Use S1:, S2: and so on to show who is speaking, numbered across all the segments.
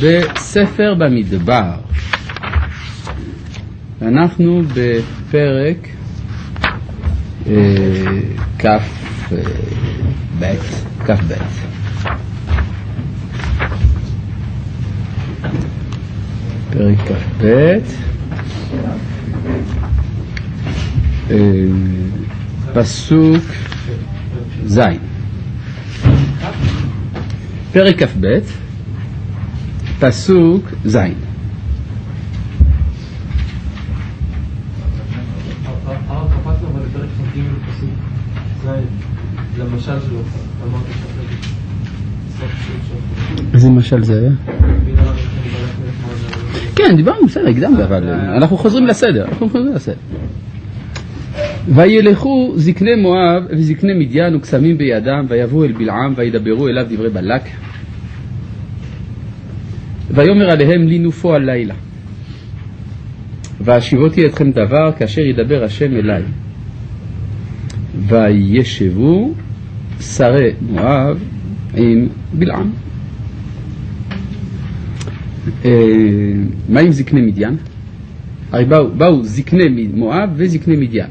S1: בספר במדבר. אנחנו בפרק כ"ב. פרק כ"ב, פסוק ז'. פרק כ"ב, פסוק ז'. איזה משל זה היה? כן, דיברנו, בסדר, הקדמת, אבל אנחנו חוזרים לסדר. וילכו זקני מואב וזקני מדיין וקסמים בידם, ויבואו אל בלעם וידברו אליו דברי בלק, ויאמר עליהם לי נופו הלילה, והשיבותי אתכם דבר כאשר ידבר השם אליי. וישבו שרי מואב עם בלעם. מה עם זקני מדיין? הרי באו זקני מואב וזקני מדיין.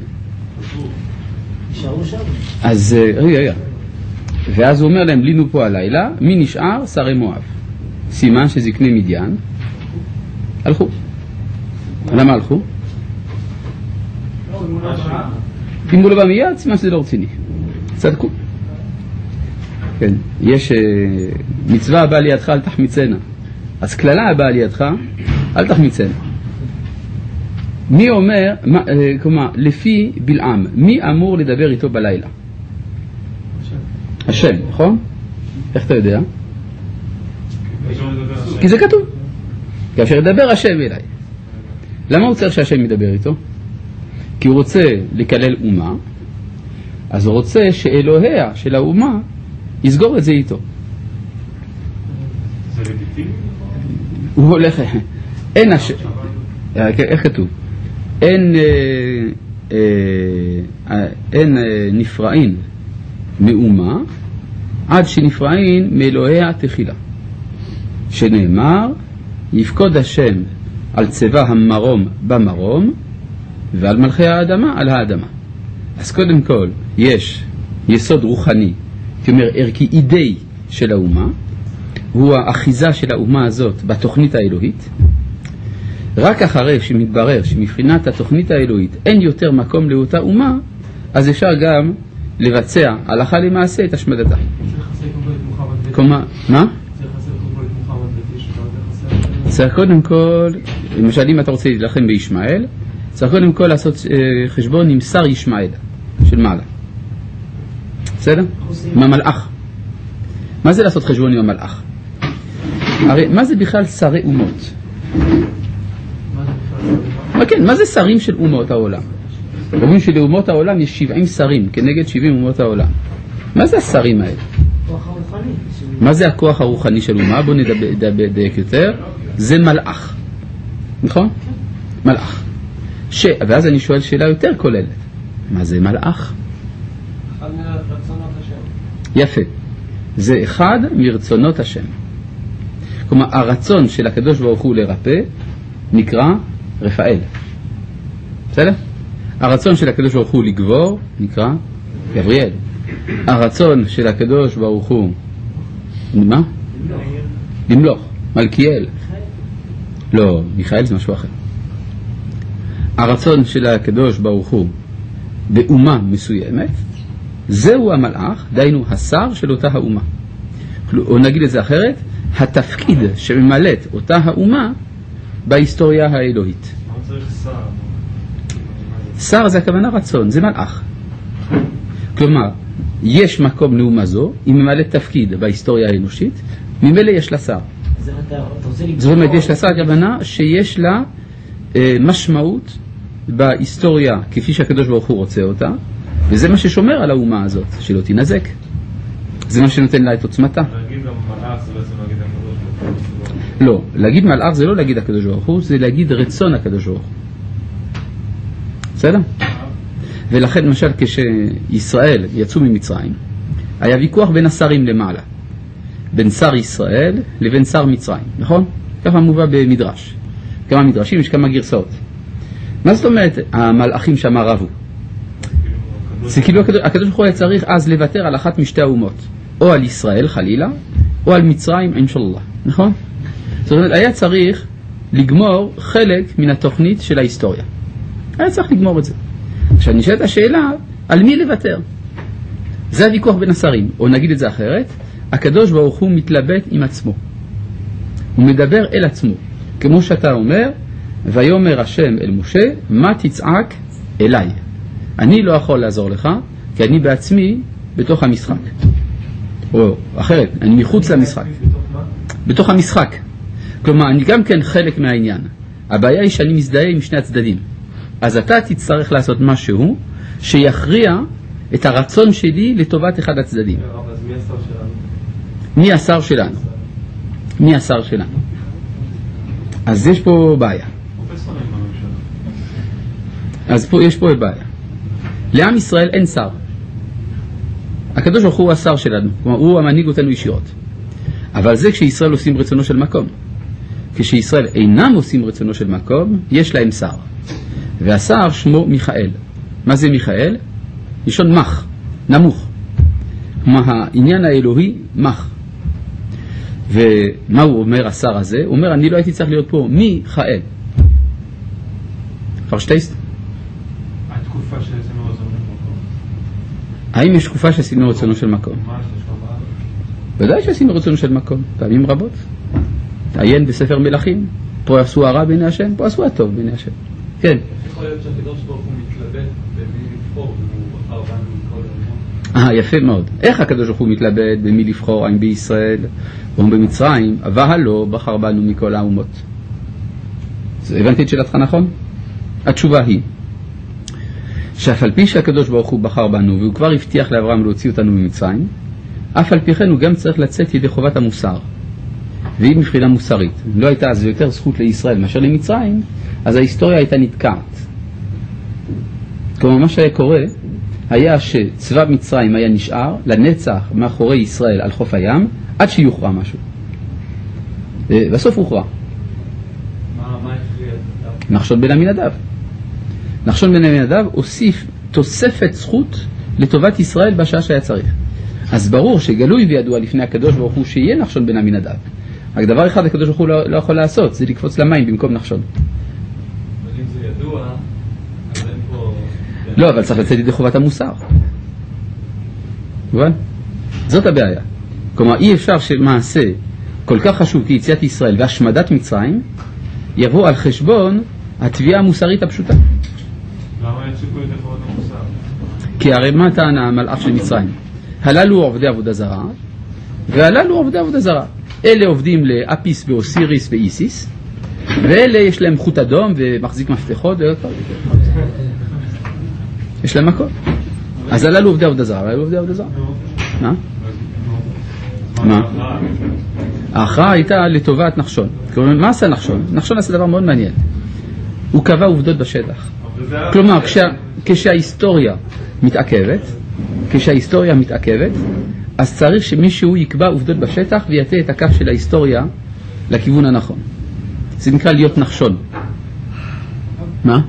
S1: אז רגע, ואז הוא אומר להם לינו פה הלילה. מי נשאר? שרי מואב. סימן שזקני מדיין הלכו. למה הלכו? אם הוא לא בא מיד, סימן שזה לא רציני. צדקו. כן, יש מצווה הבאה לידך אל תחמיצנה. אז כללה הבאה לידך אל תחמיצנה. מי אומר, כלומר, לפי בלעם, מי אמור לדבר איתו בלילה? השם, נכון? איך אתה יודע? כי זה כתוב. כאשר ידבר השם אליי. למה הוא צריך שהשם ידבר איתו? כי הוא רוצה לקלל אומה, אז הוא רוצה שאלוהיה של האומה יסגור את זה איתו.
S2: זה לגיטימי?
S1: הוא הולך, אין השם, איך כתוב? אין נפרעין מאומה עד שנפרעין מאלוהיה תחילה, שנאמר יפקוד השם על צבא המרום במרום ועל מלכי האדמה על האדמה. אז קודם כל יש יסוד רוחני, כלומר ערכי אידאי של האומה, הוא האחיזה של האומה הזאת בתוכנית האלוהית. רק אחרי שמתברר שמבחינת התוכנית האלוהית אין יותר מקום לאותה אומה, אז אפשר גם לבצע הלכה למעשה את השמדתה. כלומר, מה? צריך קודם כל, למשל אם אתה רוצה להילחם בישמעאל, צריך קודם כל לעשות חשבון עם שר ישמעאל של מעלה. בסדר? עם המלאך. מה זה לעשות חשבון עם המלאך? הרי מה זה בכלל שרי אומות? כן, מה זה שרים של אומות העולם? אומרים שלאומות העולם יש 70 שרים כנגד 70 אומות העולם. מה זה השרים האלה? מה זה הכוח הרוחני של אומה? בואו נדייק יותר. זה מלאך, נכון? מלאך. ואז אני שואל שאלה יותר כוללת. מה זה מלאך?
S3: אחד מרצונות השם.
S1: יפה. זה אחד מרצונות השם. כלומר, הרצון של הקדוש ברוך הוא לרפא נקרא רפאל. בסדר? הרצון של הקדוש ברוך הוא לגבור נקרא גבריאל. הרצון של הקדוש ברוך הוא מה? למלוך. מלכיאל. לא, מיכאל זה משהו אחר. הרצון של הקדוש ברוך הוא באומה מסוימת, זהו המלאך, דיינו השר של אותה האומה. או נגיד את זה אחרת, התפקיד שממלאת אותה האומה בהיסטוריה האלוהית.
S2: מה צריך שר?
S1: שר זה הכוונה רצון, זה מלאך. כלומר, יש מקום לאומה זו, היא ממלאת תפקיד בהיסטוריה האנושית, ממילא יש לה שר. זאת אומרת, יש לה שר הכוונה שיש לה משמעות בהיסטוריה כפי שהקדוש ברוך הוא רוצה אותה, וזה מה ששומר על האומה הזאת, שלא תינזק. זה מה שנותן לה את עוצמתה.
S2: להגיד גם מלאך זה בעצם להגיד הקדוש ברוך הוא.
S1: לא, להגיד מלאך זה לא להגיד הקדוש ברוך הוא, זה להגיד רצון הקדוש ברוך הוא. בסדר? ולכן למשל כשישראל יצאו ממצרים, היה ויכוח בין השרים למעלה. בין שר ישראל לבין שר מצרים, נכון? ככה מובא במדרש. כמה מדרשים, יש כמה גרסאות. מה זאת אומרת המלאכים שם רבו? זה כאילו הקדוש ברוך הוא היה צריך אז לוותר על אחת משתי האומות, או על ישראל חלילה, או על מצרים אינשאללה, נכון? זאת אומרת, היה צריך לגמור חלק מן התוכנית של ההיסטוריה. היה צריך לגמור את זה. עכשיו נשאלת השאלה, על מי לוותר? זה הוויכוח בין השרים, או נגיד את זה אחרת, הקדוש ברוך הוא מתלבט עם עצמו. הוא מדבר אל עצמו, כמו שאתה אומר, ויאמר השם אל משה, מה תצעק אליי? אני לא יכול לעזור לך, כי אני בעצמי בתוך המשחק. או אחרת, אני מחוץ למשחק. בתוך המשחק. כלומר, אני גם כן חלק מהעניין. הבעיה היא שאני מזדהה עם שני הצדדים. אז אתה תצטרך לעשות משהו שיכריע את הרצון שלי לטובת אחד הצדדים.
S3: אז מי השר שלנו?
S1: מי השר שלנו? מי השר שלנו? אז יש פה בעיה. אז פה, יש פה בעיה. לעם ישראל אין שר. הקדוש ברוך הוא השר שלנו, כלומר הוא המנהיג אותנו ישירות. אבל זה כשישראל עושים רצונו של מקום. כשישראל אינם עושים רצונו של מקום, יש להם שר. והשר שמו מיכאל. מה זה מיכאל? לשון מח, נמוך. כלומר העניין האלוהי מח. ומה הוא אומר השר הזה? הוא אומר אני לא הייתי צריך להיות פה מיכאל. פרשטייסט?
S2: התקופה שעשינו רצונו של מקום.
S1: האם יש תקופה שעשינו רצונו של מקום?
S2: מה יש לשמה?
S1: ודאי שעשינו רצונו של מקום, פעמים רבות. תעיין בספר מלכים, פה עשו הרע בעיני השם, פה עשו הטוב בעיני השם. כן.
S3: יכול להיות שהקדוש ברוך הוא מתלבט במי לבחור, והוא בחר בנו מכל העולם.
S1: יפה מאוד. איך הקדוש ברוך הוא מתלבט במי לבחור, האם בישראל או במצרים, אבל לא בחר בנו מכל האומות. הבנתי את שאלתך נכון? התשובה היא שאף על פי שהקדוש ברוך הוא בחר בנו והוא כבר הבטיח לאברהם להוציא אותנו ממצרים, אף על פי כן הוא גם צריך לצאת ידי חובת המוסר, והיא מבחינה מוסרית. לא הייתה אז יותר זכות לישראל מאשר למצרים, אז ההיסטוריה הייתה נתקעת. כלומר מה שהיה קורה היה שצבא מצרים היה נשאר לנצח מאחורי ישראל על חוף הים עד שיוכרע משהו. בסוף הוכרע.
S3: מה הכריע?
S1: נחשון בן עמינדב. נחשון בן עמינדב הוסיף תוספת זכות לטובת ישראל בשעה שהיה צריך. אז ברור שגלוי וידוע לפני הקדוש ברוך הוא שיהיה נחשון בן עמינדב. רק דבר אחד הקדוש ברוך הוא לא יכול לעשות, זה לקפוץ למים במקום נחשון.
S3: אבל אם זה ידוע, אז אין פה...
S1: לא, אבל צריך לצאת ידי חובת המוסר. מובן? זאת הבעיה. כלומר, אי אפשר שמעשה כל כך חשוב כיציאת ישראל והשמדת מצרים יבוא על חשבון התביעה המוסרית הפשוטה.
S2: למה יציקו את חובת המוסר?
S1: כי הרי מה טענה המלאך של מצרים? הללו עובדי עבודה זרה, והללו עובדי עבודה זרה. אלה עובדים לאפיס ואוסיריס ואיסיס, ואלה יש להם חוט אדום ומחזיק מפתחות יש להם הכל. אז הללו עובדי עבודה זרה, והללו עובדי עבודה זרה. מה? מה? ההכרעה הייתה לטובת נחשון. כלומר, מה עשה נחשון? נחשון עשה דבר מאוד מעניין. הוא קבע עובדות בשטח. כלומר, כשההיסטוריה מתעכבת, אז צריך שמישהו יקבע עובדות בשטח ויתה את הקו של ההיסטוריה לכיוון הנכון. זה נקרא להיות נחשון. מה?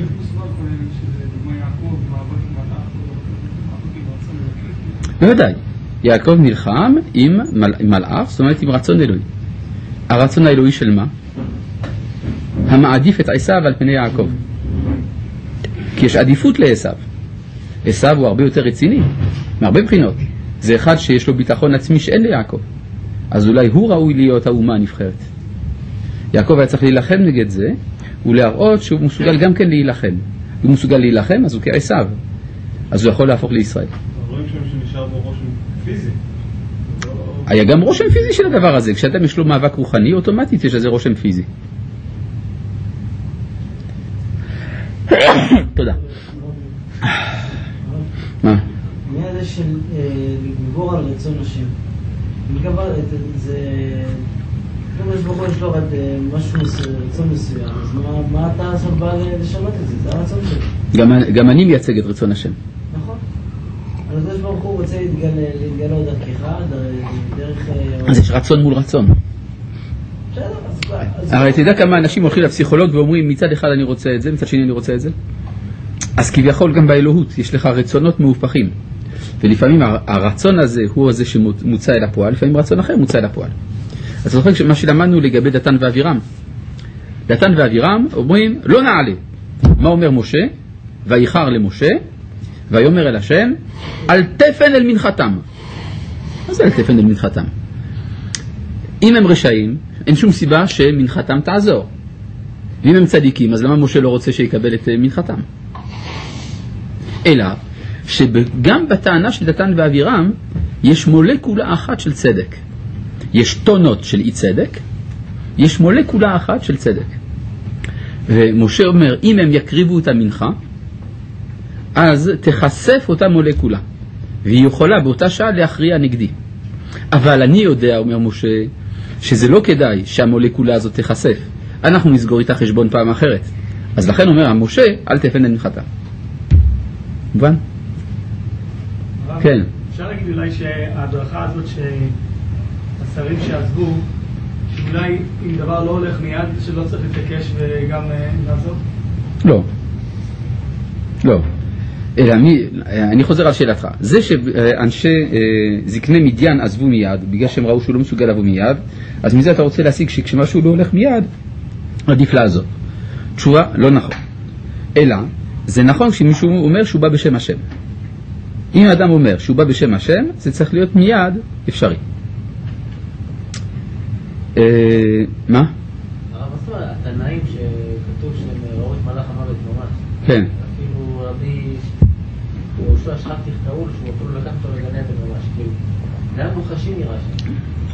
S1: בוודאי. יעקב נלחם עם מלאך, זאת אומרת עם רצון אלוהי. הרצון האלוהי של מה? המעדיף את עשיו על פני יעקב. כי יש עדיפות לעשיו. עשיו הוא הרבה יותר רציני, מהרבה בחינות. זה אחד שיש לו ביטחון עצמי שאין ליעקב. אז אולי הוא ראוי להיות האומה הנבחרת. יעקב היה צריך להילחם נגד זה, ולהראות שהוא מסוגל גם כן להילחם. הוא מסוגל להילחם, אז הוא כעשיו. אז הוא יכול להפוך לישראל.
S2: רואים שם שנשאר בו רושם פיזי.
S1: היה גם רושם פיזי של הדבר הזה. כשאדם יש לו מאבק רוחני, אוטומטית יש לזה רושם פיזי. תודה. מה?
S4: העניין הזה של לגבור על רצון השם. זה... יש ברוך הוא יש לו משהו רצון מסוים, אז מה אתה עכשיו בא לשנות את זה? זה הרצון שלו.
S1: גם אני מייצג את רצון השם.
S4: נכון. הקדוש ברוך הוא רוצה להתגלות דרכך, דרך...
S1: אז יש רצון מול רצון. הרי תדע כמה אנשים הולכים לפסיכולוג ואומרים מצד אחד אני רוצה את זה, מצד שני אני רוצה את זה. אז כביכול גם באלוהות יש לך רצונות מהופכים, ולפעמים הרצון הזה הוא הזה שמוצא אל הפועל, לפעמים רצון אחר מוצא אל הפועל. אז זוכר מה שלמדנו לגבי דתן ואבירם. דתן ואבירם אומרים לא נעלה. מה אומר משה? ויחר למשה ויאמר אל השם אל תפן אל מנחתם. מה זה אל תפן אל מנחתם? אם הם רשעים אין שום סיבה שמנחתם תעזור, ואם הם צדיקים אז למה משה לא רוצה שיקבל את מנחתם? אלא שגם בטענה של דתן ואבירם יש מולקולה אחת של צדק. יש טונות של אי צדק, יש מולקולה אחת של צדק. ומשה אומר אם הם יקריבו את המנחה אז תחשף אותה מולקולה והיא יכולה באותה שעה להכריע נגדי. אבל אני יודע, אומר משה, שזה לא כדאי שהמולקולה הזאת תחשף, אנחנו נסגור איתה חשבון פעם אחרת. אז לכן אומר משה אל תפן אל מנחתה. מובן? כן.
S5: אפשר להגיד אולי שההדרכה הזאת שהשרים שעזבו, שאולי אם דבר לא הולך מיד שלא צריך להתעקש וגם לעזוב? לא.
S1: לא. אלא אני חוזר על שאלתך. זה שאנשי זקני מדיין עזבו מיד, בגלל שהם ראו שהוא לא מסוגל לבוא מיד, אז מזה אתה רוצה להשיג שכשמשהו לא הולך מיד, עדיף לעזוב. תשובה, לא נכון. אלא, זה נכון כשמישהו אומר שהוא בא בשם השם. אם האדם אומר שהוא בא בשם השם, זה צריך להיות מיד אפשרי. מה?
S4: הרב עשו, התנאים שכתוב שהם ראו את מלאך המוות ממש.
S1: כן.
S4: אפילו רבי יהושע שחט תכתאו שהוא אפילו לקח אותו לגן עדן ממש. זה היה מוחשי נראה שם.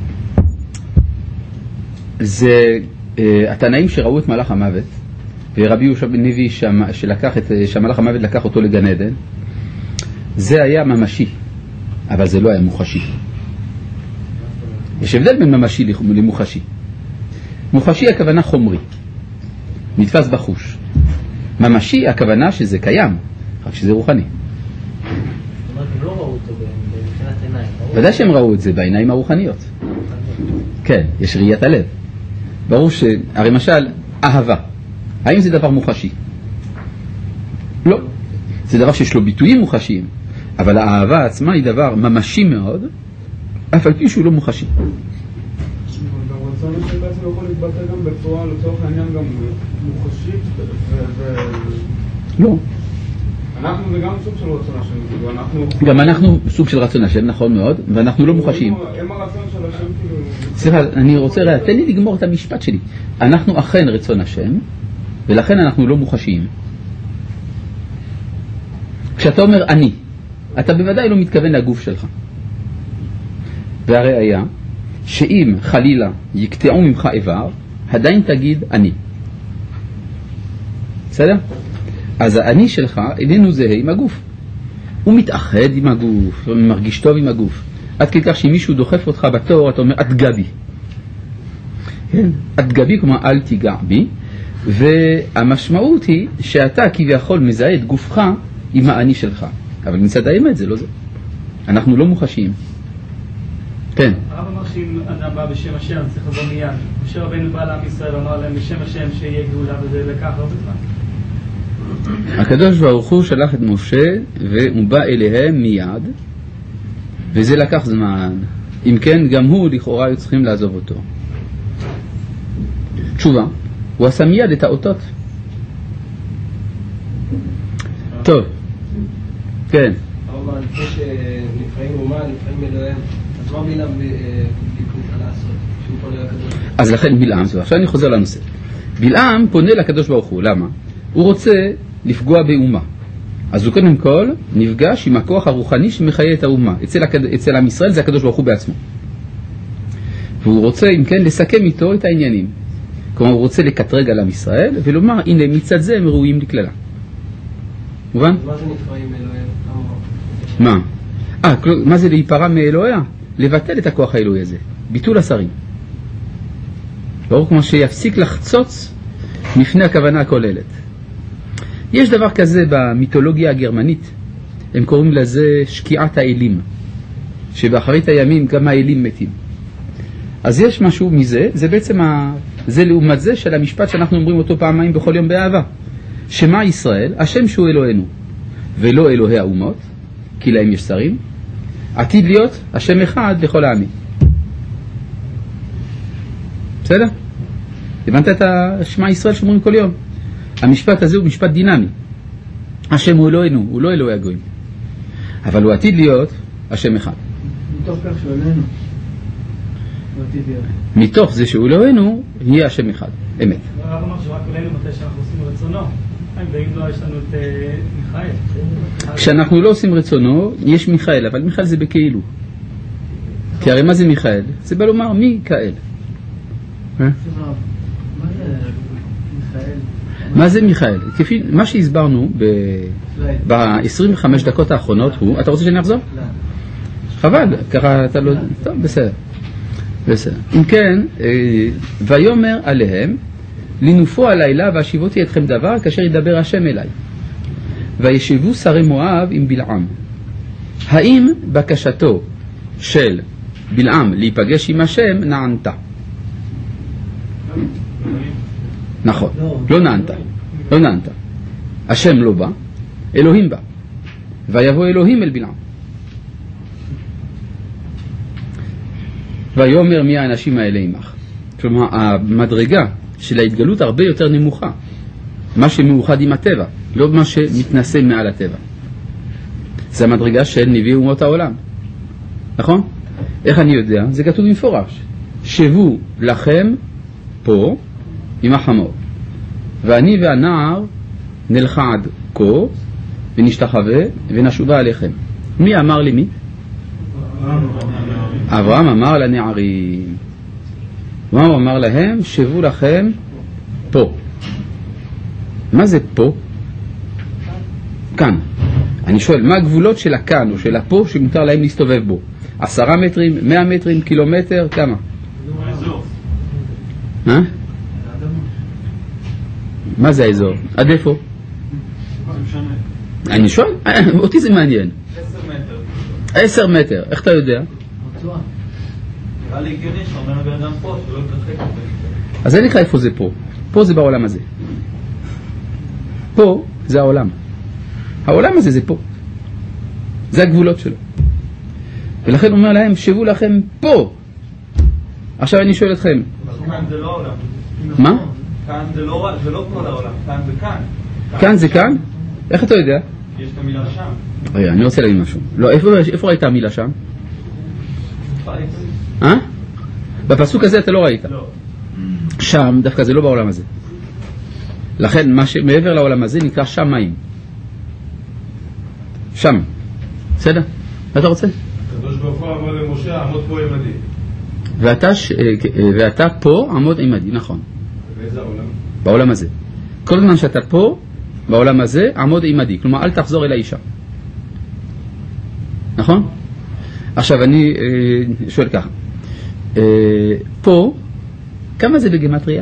S1: זה התנאים שראו את מלאך המוות, ורבי יהושע בן לוי שהמלאך המוות לקח אותו לגן עדן, זה היה ממשי, אבל זה לא היה מוחשי. יש הבדל בין ממשי למוחשי. מוחשי הכוונה חומרי, נתפס בחוש. ממשי הכוונה שזה קיים, רק שזה רוחני.
S4: זאת אומרת, הם לא ראו אותו מבחינת עיניים.
S1: ודאי שהם ראו את זה בעיניים הרוחניות. כן, יש ראיית הלב. ברור הרי למשל, אהבה. האם זה דבר מוחשי? לא. זה דבר שיש לו ביטויים מוחשיים, אבל האהבה עצמה היא דבר ממשי מאוד, אף על פי שהוא לא מוחשי.
S2: גם רצון השם בעצם יכול להתבטא גם בצורה, לצורך העניין, גם מוחשית
S1: לא.
S2: אנחנו זה גם סוג של רצון השם,
S1: גם אנחנו סוג של רצון השם, נכון מאוד, ואנחנו לא מוחשיים.
S2: הם הרצון של השם כאילו...
S1: סליחה, אני רוצה, תן לי לגמור את המשפט שלי. אנחנו אכן רצון השם, ולכן אנחנו לא מוחשיים. כשאתה אומר אני, אתה בוודאי לא מתכוון לגוף שלך. והראיה, שאם חלילה יקטעו ממך איבר, עדיין תגיד אני. בסדר? אז האני שלך איננו זהה עם הגוף. הוא מתאחד עם הגוף, הוא מרגיש טוב עם הגוף. עד כדי כך שמישהו דוחף אותך בתור, אתה אומר, את גבי. כן? את גבי, כלומר, אל תיגע בי. והמשמעות היא שאתה כביכול מזהה את גופך עם האני שלך. אבל מצד האמת זה לא זה. אנחנו לא מוחשיים. כן.
S5: הרב אמר שאם אדם בא בשם השם, צריך לבוא מיד. משה רבנו בא לעם ישראל, אמר להם בשם השם שיהיה גאולה, וזה לקח הרבה זמן.
S1: הקדוש ברוך הוא שלח את משה והוא בא אליהם מיד, וזה לקח זמן. אם כן, גם הוא לכאורה היו צריכים לעזוב אותו. תשובה, הוא עשה מיד את האותות. טוב, כן.
S6: אבל לפני שנפרעים אומה, נפרעים אלוהים, אז מה בלעם ביקופה לעשות? שהוא פונה לקדוש?
S1: אז לכן בלעם, עכשיו אני חוזר לנושא. בלעם פונה לקדוש ברוך הוא, למה? הוא רוצה לפגוע באומה. אז הוא קודם כל נפגש עם הכוח הרוחני שמחיה את האומה. אצל עם ישראל זה הקדוש ברוך הוא בעצמו. והוא רוצה, אם כן, לסכם איתו את העניינים. כלומר, הוא רוצה לקטרג על עם ישראל ולומר, הנה, מצד זה הם ראויים לכללה. מובן?
S6: מה זה נפרעים אלוהים?
S1: מה? מה זה להיפרע מאלוהיה? לבטל את הכוח האלוהי הזה. ביטול השרים. ברור כמו שיפסיק לחצוץ לפני הכוונה הכוללת. יש דבר כזה במיתולוגיה הגרמנית. הם קוראים לזה שקיעת האלים, שבאחרית הימים גם האלים מתים. אז יש משהו מזה, זה בעצם זה לעומת זה של המשפט שאנחנו אומרים אותו פעמיים בכל יום באהבה. שמה ישראל, השם שהוא אלוהינו ולא אלוהי האומות, כי להם יש שרים, עתיד להיות השם אחד לכל העמים. בסדר? הבנת את השמה ישראל שאומרים כל יום? המשפט הזה הוא משפט דינמי. השם הוא אלוהינו, הוא לא אלוהי הגויים, אבל הוא עתיד להיות השם אחד.
S4: מתוך כך שהוא אלוהינו.
S1: מתוך זה שהוא אלוהינו, יהיה השם אחד. אמת.
S5: הרב אמר שרק אלינו מתי שאנחנו עושים רצונו. ואם לא, יש לנו את מיכאל.
S1: כשאנחנו לא עושים רצונו, יש מיכאל, אבל מיכאל זה בכאילו. כי הרי מה זה מיכאל? זה בא לומר מיכאל. מה זה מיכאל? כפי מה שהסברנו ב-25 דקות האחרונות הוא, אתה רוצה שאני אחזור? חבל, ככה אתה לא... טוב, בסדר. אם כן, ויאמר עליהם, לנופו הלילה והשיבותי אתכם דבר כאשר ידבר השם אליי. וישבו שרי מואב עם בלעם. האם בקשתו של בלעם להיפגש עם השם נענתה? נכון, לא נענתה. השם לא בא, אלוהים בא. ויבוא אלוהים אל בלעם. ויאמר מי האנשים האלה עמך. כלומר, המדרגה של ההתגלות הרבה יותר נמוכה. מה שמאוחד עם הטבע, לא מה שמתנשא מעל הטבע. זה המדרגה של נביא אומות העולם. נכון? איך אני יודע? זה כתוב במפורש. שבו לכם פה עם החמור. ואני והנער נלכה עד כה ונשתחווה ונשובה עליכם. מי אמר לי מי? אברהם אמר לנערים. מה הוא אמר להם? שבו לכם פה. מה זה פה? כאן. אני שואל, מה הגבולות של הכאן או של הפה שמותר להם להסתובב בו? 10 מטרים, 100 מטרים, קילומטר, כמה? מה זה האזור? עד איפה? אני שואל, אותי זה מעניין. 10 מטר, איך אתה יודע?
S3: נראה לי הגיוני שאומר בן אדם פה, שלא יתרחק את זה.
S1: אז אין לך איפה זה פה. פה זה בעולם הזה. פה זה העולם. העולם הזה זה פה. זה הגבולות שלו. ולכן הוא אומר להם, שבו לכם פה. עכשיו אני שואל אתכם.
S3: כאן זה לא העולם.
S1: מה?
S3: כאן זה לא כל העולם, כאן זה כאן.
S1: כאן זה כאן? איך אתה יודע?
S3: יש את המילה שם.
S1: רגע, אני רוצה להגיד משהו. לא, איפה ראית המילה שם? בפסוק הזה אתה לא ראית.
S3: לא.
S1: שם דווקא זה לא בעולם הזה. לכן מה שמעבר לעולם הזה נקרא שמיים. שם. בסדר? מה אתה רוצה?
S7: הקדוש ברוך הוא אמר למשה, עמוד פה עמדי.
S1: ואתה פה עמוד עמדי, נכון.
S7: באיזה העולם?
S1: בעולם הזה. כל זמן שאתה פה, בעולם הזה, עמוד עמדי. כלומר, אל תחזור אל האישה. נכון? עכשיו אני שואל ככה. פה, כמה זה בגמטריה?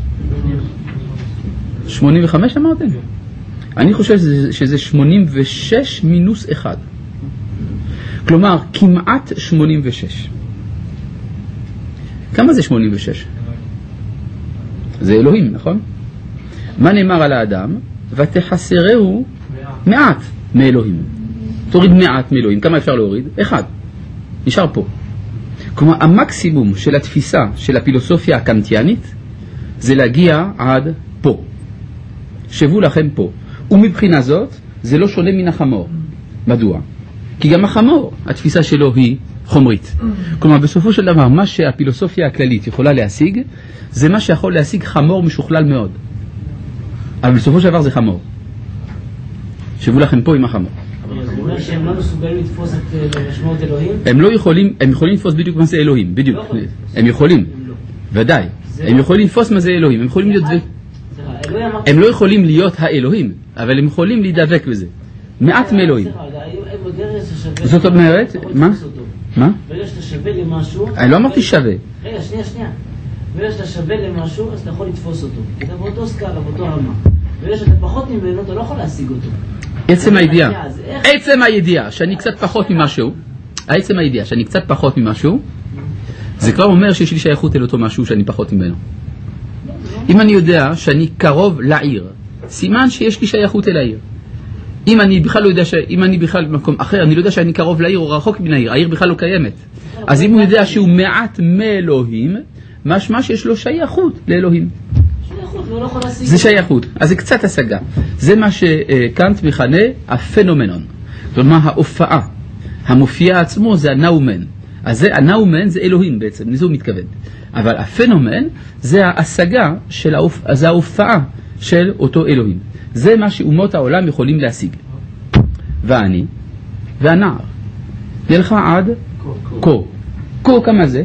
S1: 85 אמרתם? אני חושב שזה 86 מינוס 1. כלומר, כמעט 86. כמה זה 86? זה אלוהים, נכון? מה נאמר על האדם? ותחסרהו מעט מאלוהים. תוריד מעט מאלוהים. כמה אפשר להוריד? 1. נשאר פה. כלומר, המקסימום של התפיסה של הפילוסופיה הקנטיאנית זה להגיע עד פה. שבו לכם פה. ומבחינה זאת, זה לא שונה מן החמור. מדוע? כי גם החמור, התפיסה שלו היא חומרית. כלומר, בסופו של דבר, מה שהפילוסופיה הכללית יכולה להשיג, זה מה שיכול להשיג חמור משוכלל מאוד. אבל בסופו של דבר זה חמור. שבו לכם פה עם החמור.
S4: זה אומר שהם לא מסוגלים לתפוס את משמעות אלוהים?
S1: הם לא יכולים, הם יכולים לתפוס בדיוק מה זה אלוהים, בדיוק. הם יכולים, ודאי. הם יכולים לתפוס מה זה אלוהים, הם יכולים להיות... הם לא יכולים להיות האלוהים, אבל הם יכולים להידבק בזה. מעט מאלוהים. זאת אומרת, מה? מה?
S4: ברגע שאתה שווה למשהו...
S1: אני לא אמרתי שווה.
S4: רגע, שנייה. ברגע שאתה שווה למשהו, אז אתה יכול לתפוס אותו. אתה באותו סקאלה, באותו רמה. ברגע שאתה פחות ממנו, אתה לא יכול להשיג אותו.
S1: עצם הידיעה שאני קצת פחות ממשהו, זה כבר אומר שיש לי שייכות אל אותו משהו שאני פחות ממנו. אם אני יודע שאני קרוב לעיר, סימן שיש לי שייכות אל העיר. אם אני בכלל לא יודע, אם אני בכלל במקום אחר, אני לא יודע שאני קרוב לעיר או רחוק מן העיר, העיר בכלל לא קיימת. אז אם הוא יודע שהוא מעט מאלוהים, משמע שיש לו שייכות לאלוהים. זה שייכות, אז זה קצת השגה. זה מה שקאנט מכנה הפנומנון. כלומר, ההופעה, המופיע עצמו זה הנאומן. אז הנאומן זה אלוהים בעצם, לזה הוא מתכוון. אבל הפנומן זה ההשגה, זה ההופעה של אותו אלוהים. זה מה שאומות העולם יכולים להשיג. ואני, והנער, נלכה עד קו. קו כמה זה?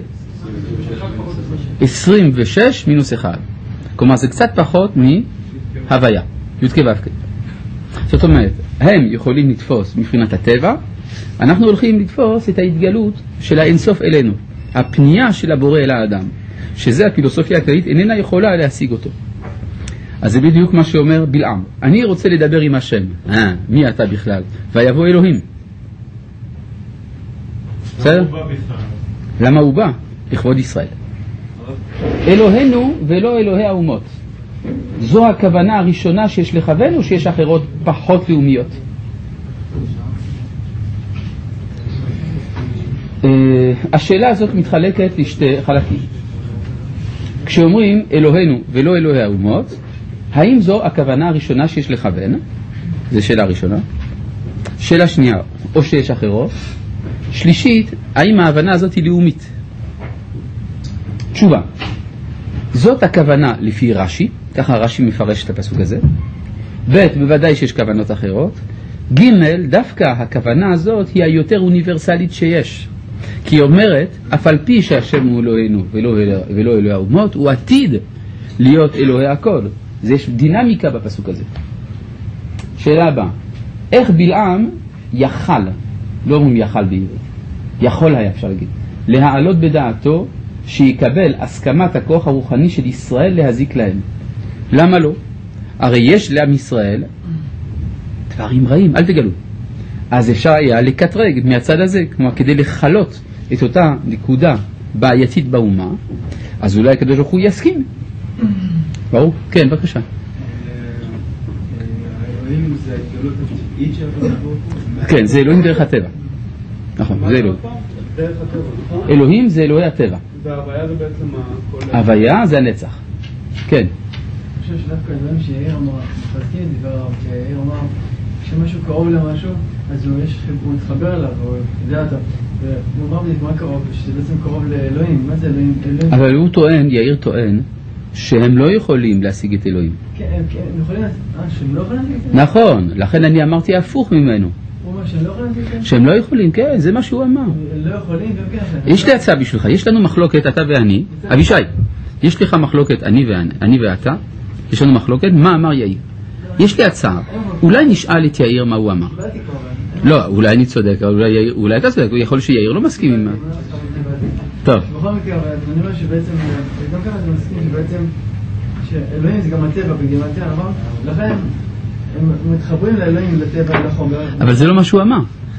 S1: 26 מינוס 1. כלומר זה קצת פחות מהוויה, י' כ' ו' כ'. זאת אומרת, הם יכולים לתפוס מבחינת הטבע, אנחנו הולכים לתפוס את ההתגלות של האינסוף אלינו, הפנייה של הבורא אל האדם, שזה הפילוסופיה הכללית איננה יכולה להשיג אותו. אז זה בדיוק מה שאומר בלעם. אני רוצה לדבר עם השם. מי אתה בכלל? ויבוא אלוהים. בסדר? למה הוא בא? לכבוד ישראל. אלוהינו ולא אלוהי האומות. זו הכוונה הראשונה שיש לכוון, או שיש אחרות פחות לאומיות? השאלה הזאת מתחלקת לשתי חלקים. כשאומרים אלוהינו ולא אלוהי האומות, האם זו הכוונה הראשונה שיש לכוון? זו שאלה ראשונה. שאלה שנייה, או שיש אחרות. שלישית, האם ההבנה הזאת היא לאומית? תשובה. זאת הכוונה לפי רש"י, ככה רש"י מפרש את הפסוק הזה. ב', בוודאי שיש כוונות אחרות. ג', דווקא הכוונה הזאת היא היותר אוניברסלית שיש. כי היא אומרת, אף על פי שהשם הוא אלוהינו ולא אלוהי האומות, הוא עתיד להיות אלוהי הכל. יש דינמיקה בפסוק הזה. שאלה הבאה, איך בלעם יכל, לא אומרים יכל בעברית, יכול היה אפשר להגיד, להעלות בדעתו שיקבל הסכמת הכוח הרוחני של ישראל להזיק להם? למה לא? הרי יש לעם ישראל דברים רעים, אל תגלו. אז אפשר היה לקטרג מהצד הזה, כלומר כדי לחלות את אותה נקודה בעייתית באומה, אז אולי הקדוש ברוך הוא יסכים. ברור? כן, בבקשה.
S2: האלוהים זה ההתגלות הטבעית של הקדוש ברוך הוא?
S1: כן, זה אלוהים דרך הטבע. נכון, זה אלוהים.
S2: דרך הטבע, נכון?
S1: אלוהים זה אלוהי הטבע.
S2: וההוויה זה בעצם
S1: ההוויה זה הנצח. כן.
S8: אני חושב שדווקא הדברים שיאיר אמר, מחזקים את דבריו, שיאיר אמר, כשמשהו קרוב למשהו, אז הוא מתחבר אליו, הוא יודע אותו. והוא אמר בדיוק מה קרוב, שזה בעצם קרוב לאלוהים. מה זה אלוהים?
S1: אבל הוא טוען, יאיר טוען, שהם לא יכולים להשיג את אלוהים.
S8: כן, הם יכולים שהם לא יכולים להשיג את אלוהים?
S1: נכון, לכן אני אמרתי הפוך ממנו.
S8: הוא אומר שהם לא יכולים להשיג את אלוהים?
S1: שהם לא יכולים, כן, זה מה שהוא אמר.
S8: לא יכולים, גם כן.
S1: יש לי הצעה בשבילך, יש לנו מחלוקת, אתה ואני, אבישי, יש לך מחלוקת, אני ואתה, יש לנו מחלוקת, מה אמר יאיר? יש לי הצעה, אולי נשאל את יאיר מה הוא אמר. לא, אולי אני צודק, אולי אתה צודק, יכול שיאיר לא מסכים עם מה. טוב.
S8: בכל מקרה, אבל אני אומר שבעצם, גם ככה אני מסכים שבעצם, שאלוהים זה גם הטבע בגימטריה, נכון? לכן הם מתחברים לאלוהים, לטבע, לחומר.
S1: אבל זה לא מה שהוא אמר.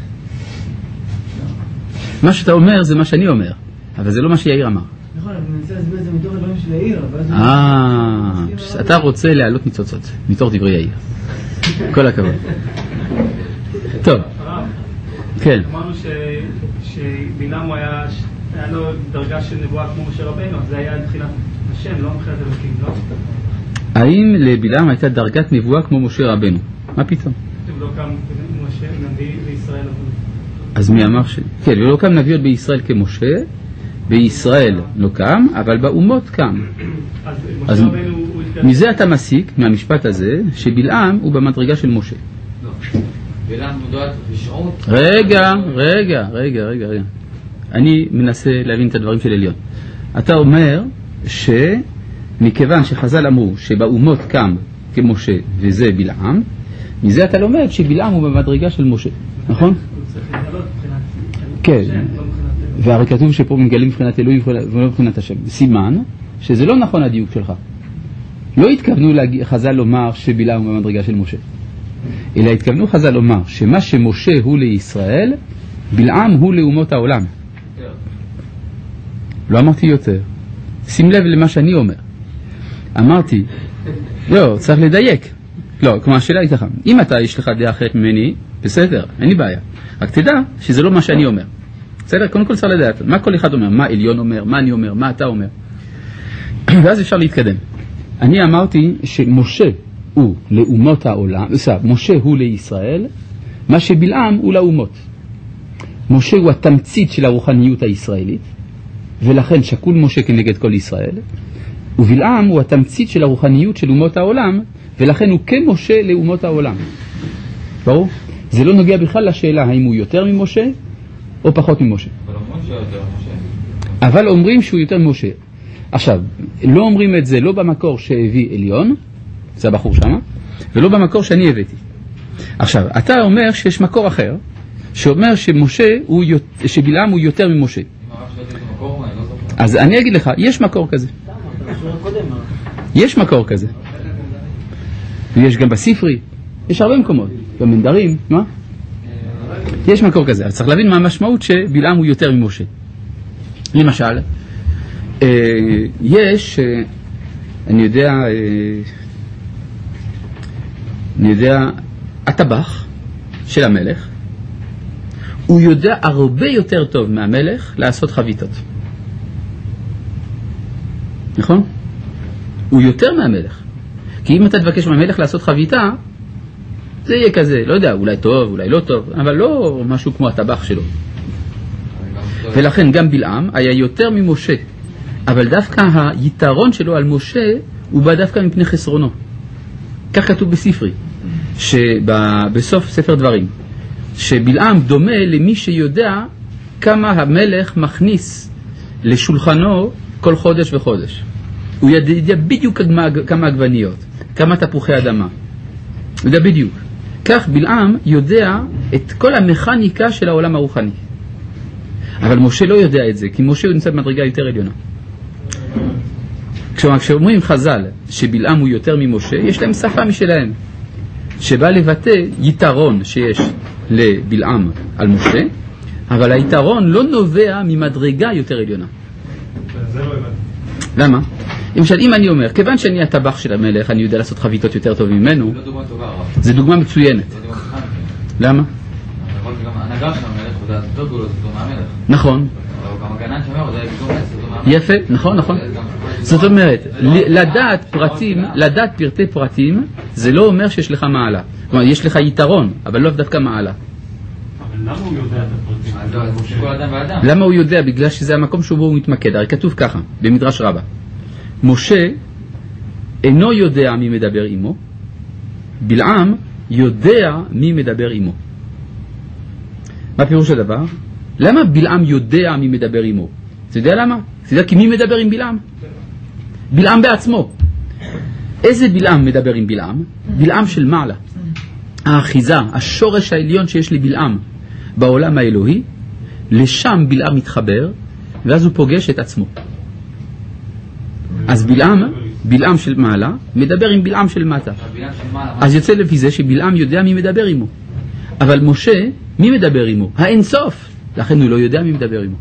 S1: מה שאתה אומר זה מה שאני אומר, אבל זה לא מה שיאיר אמר.
S8: נכון, אבל אני מנסה להסביר את זה מתוך הדברים של יאיר.
S1: אתה רוצה להעלות ניצוצות, מתוך דברי יאיר. כל הכבוד. טוב. כן.
S5: אמרנו שבלעם היה לו דרגה של נבואה כמו משה רבינו, אז זה היה מבחינת השם, לא מבחינת אלוקים, לא?
S1: האם לבלעם הייתה דרגת נבואה כמו משה רבינו? מה פתאום?
S5: לא קם משה נביא בישראל.
S1: אז מי אמר ש... כן, ולא קם נביא במשה כמשה, בישראל לא קם, אבל באומות קם. אז מזה אתה מסיק, מהמשפט הזה, שבלעם הוא במדרגה של משה.
S9: בלעם מודעת רשעות?
S1: רגע. אני מנסה להבין את הדברים של עליון. אתה אומר שמכיוון שחז"ל אמרו שבאומות קם כמשה וזה בלעם, מזה אתה לומד שבלעם הוא במדרגה של משה, נכון? כן, והרי כתוב שפה מגלים מבחינת אלוהים ולא מבחינת השם. סימן שזה לא נכון הדיוק שלך. לא התכוונו חז"ל לומר שבלעם הוא במדרגה של משה, אלא התכוונו חז"ל לומר שמה שמשה הוא לישראל, בלעם הוא לאומות העולם. לא אמרתי יותר. שים לב למה שאני אומר. אמרתי, לא, צריך לדייק. לא, כמו השאלה היא ככה, אם אתה יש לך דעה אחרת ממני, בסדר, אין לי בעיה. רק תדע שזה לא מה שאני אומר. בסדר? קודם כל צריך לדעת, מה כל אחד אומר, מה עליון אומר, מה אני אומר, מה אתה אומר. ואז אפשר להתקדם. אני אמרתי שמשה הוא לאומות העולם, משה הוא לישראל, מה שבלעם הוא לאומות. משה הוא התמצית של הרוחניות הישראלית, ולכן שקול משה כנגד כל ישראל, ובלעם הוא התמצית של הרוחניות של אומות העולם, ולכן הוא כמשה לאומות העולם. ברור? זה לא נוגע בכלל לשאלה האם הוא יותר ממשה או פחות ממשה. אבל אומרים שהוא יותר ממשה. עכשיו, לא אומרים את זה לא במקור שהביא עליון, זה הבחור שמה, ולא במקור שאני הבאתי. עכשיו, אתה אומר שיש מקור אחר, שאומר שבלעם הוא יותר ממשה. אז אני אגיד לך, יש מקור כזה. יש מקור כזה. ויש גם בספרי, יש הרבה מקומות, גם מנדרים, מה? יש מקור כזה, אז צריך להבין מה המשמעות שבלעם הוא יותר ממשה. למשל, יש, אני יודע, הטבח של המלך, הוא יודע הרבה יותר טוב מהמלך לעשות חביתות. נכון? הוא יותר מהמלך. כי אם אתה תבקש מהמלך לעשות חביתה, זה יהיה כזה, לא יודע, אולי טוב, אולי לא טוב, אבל לא משהו כמו הטבח שלו. ולכן גם בלעם היה יותר ממשה, אבל דווקא היתרון שלו על משה הוא בא דווקא מפני חסרונו. כך כתוב בספרי, בסוף ספר דברים, שבלעם דומה למי שיודע כמה המלך מכניס לשולחנו כל חודש וחודש. הוא יודע בדיוק כמה עגבניות, כמה תפוחי אדמה. הוא יודע בדיוק. כך בלעם יודע את כל המכניקה של העולם הרוחני. אבל משה לא יודע את זה, כי משה הוא נמצא במדרגה יותר עליונה. כשאומרים חז"ל שבלעם הוא יותר ממשה, יש להם שפה משלהם, שבא לבטא יתרון שיש לבלעם על משה, אבל היתרון לא נובע ממדרגה יותר עליונה. למה? למשל, אם אני אומר, כיוון שאני הטבח של המלך, אני יודע לעשות חביתות יותר טוב ממנו, זה דוגמה מצוינת. למה?
S9: ההנהגה של המלך הוא יותר גדולות מהמלך.
S1: נכון.
S9: גם הגנן שאומר, הוא יודע פתאום מהמלך.
S1: יפה, נכון. זאת אומרת, לדעת פרטי פרטים, זה לא אומר שיש לך מעלה. כלומר, יש לך יתרון, אבל לא דווקא מעלה.
S3: אבל למה הוא יודע את הפרטים?
S1: למה הוא יודע? בגלל שזה המקום שבו הוא מתמקד. הרי כתוב ככה, במדרש רבה. משה אינו יודע מי מדבר עמו, בלעם יודע מי מדבר עמו. מה פירוש הדבר? למה בלעם יודע מי מדבר עמו? אתה יודע למה? אתה יודע כי מי מדבר עם בלעם? בלעם בעצמו. איזה בלעם מדבר עם בלעם? בלעם של מעלה. האחיזה, השורש העליון שיש לבלעם בעולם האלוהי, לשם בלעם מתחבר, ואז הוא פוגש את עצמו. אז בלעם של מעלה מדבר עם בלעם של מטה. אז יוצא לפי זה שבלעם יודע מי מדבר עמו. אבל משה, מי מדבר עמו? האין סוף. לכן הוא לא יודע מי מדבר עמו.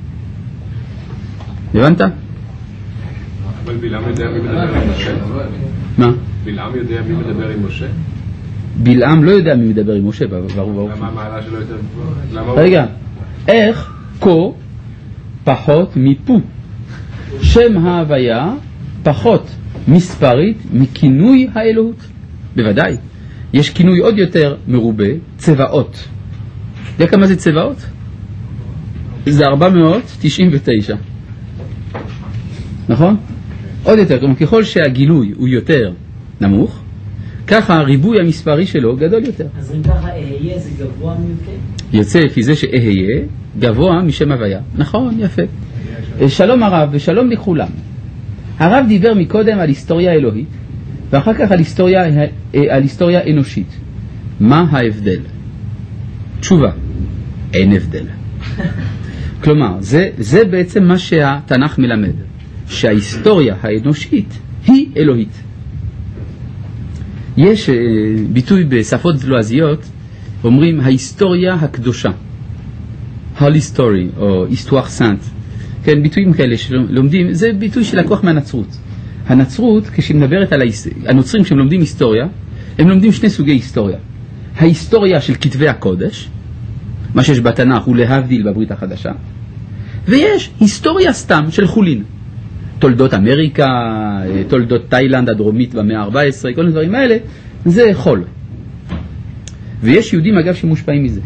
S1: הבנת?
S7: אבל בלעם יודע מי מדבר עם משה?
S1: מה?
S7: בלעם יודע מי מדבר עם משה?
S1: בלעם לא יודע מי מדבר עם משה. למה
S7: המעלה שלו יותר גבוהה?
S1: רגע, איך כה פחות מפו? שם ההוויה פחות מספרית מכינוי האלוהות. בוודאי. יש כינוי עוד יותר מרובה, צבאות. יודע כמה זה צבאות? זה 499. נכון? עוד יותר, כלומר, ככל שהגילוי הוא יותר נמוך, ככה הריבוי המספרי שלו גדול יותר.
S4: אז אם ככה אהיה זה גבוה מיותר?
S1: יוצא לפי זה שאהיה גבוה משם הוויה. נכון, יפה. שלום הרב ושלום לכולם. הרב דיבר מקודם על היסטוריה אלוהית, ואחר כך על היסטוריה אנושית. מה ההבדל? תשובה, אין הבדל. כלומר, זה בעצם מה שהתנ"ך מלמד, שההיסטוריה האנושית היא אלוהית. יש ביטוי בשפות לועזיות, אומרים ההיסטוריה הקדושה, Holy Story או Histoire Sainte, כן, ביטויים כאלה שלומדים, זה ביטוי שלקוח מהנצרות. הנצרות, כשהיא מדברת על הנוצרים, כשהם לומדים היסטוריה, הם לומדים שני סוגי היסטוריה. ההיסטוריה של כתבי הקודש, מה שיש בתנ"ך ולהבדיל בברית החדשה, ויש היסטוריה סתם של חולין. תולדות אמריקה, תולדות תאילנד הדרומית במאה ה-14, כל הדברים האלה, זה חול. ויש יהודים אגב שמושפעים מזה.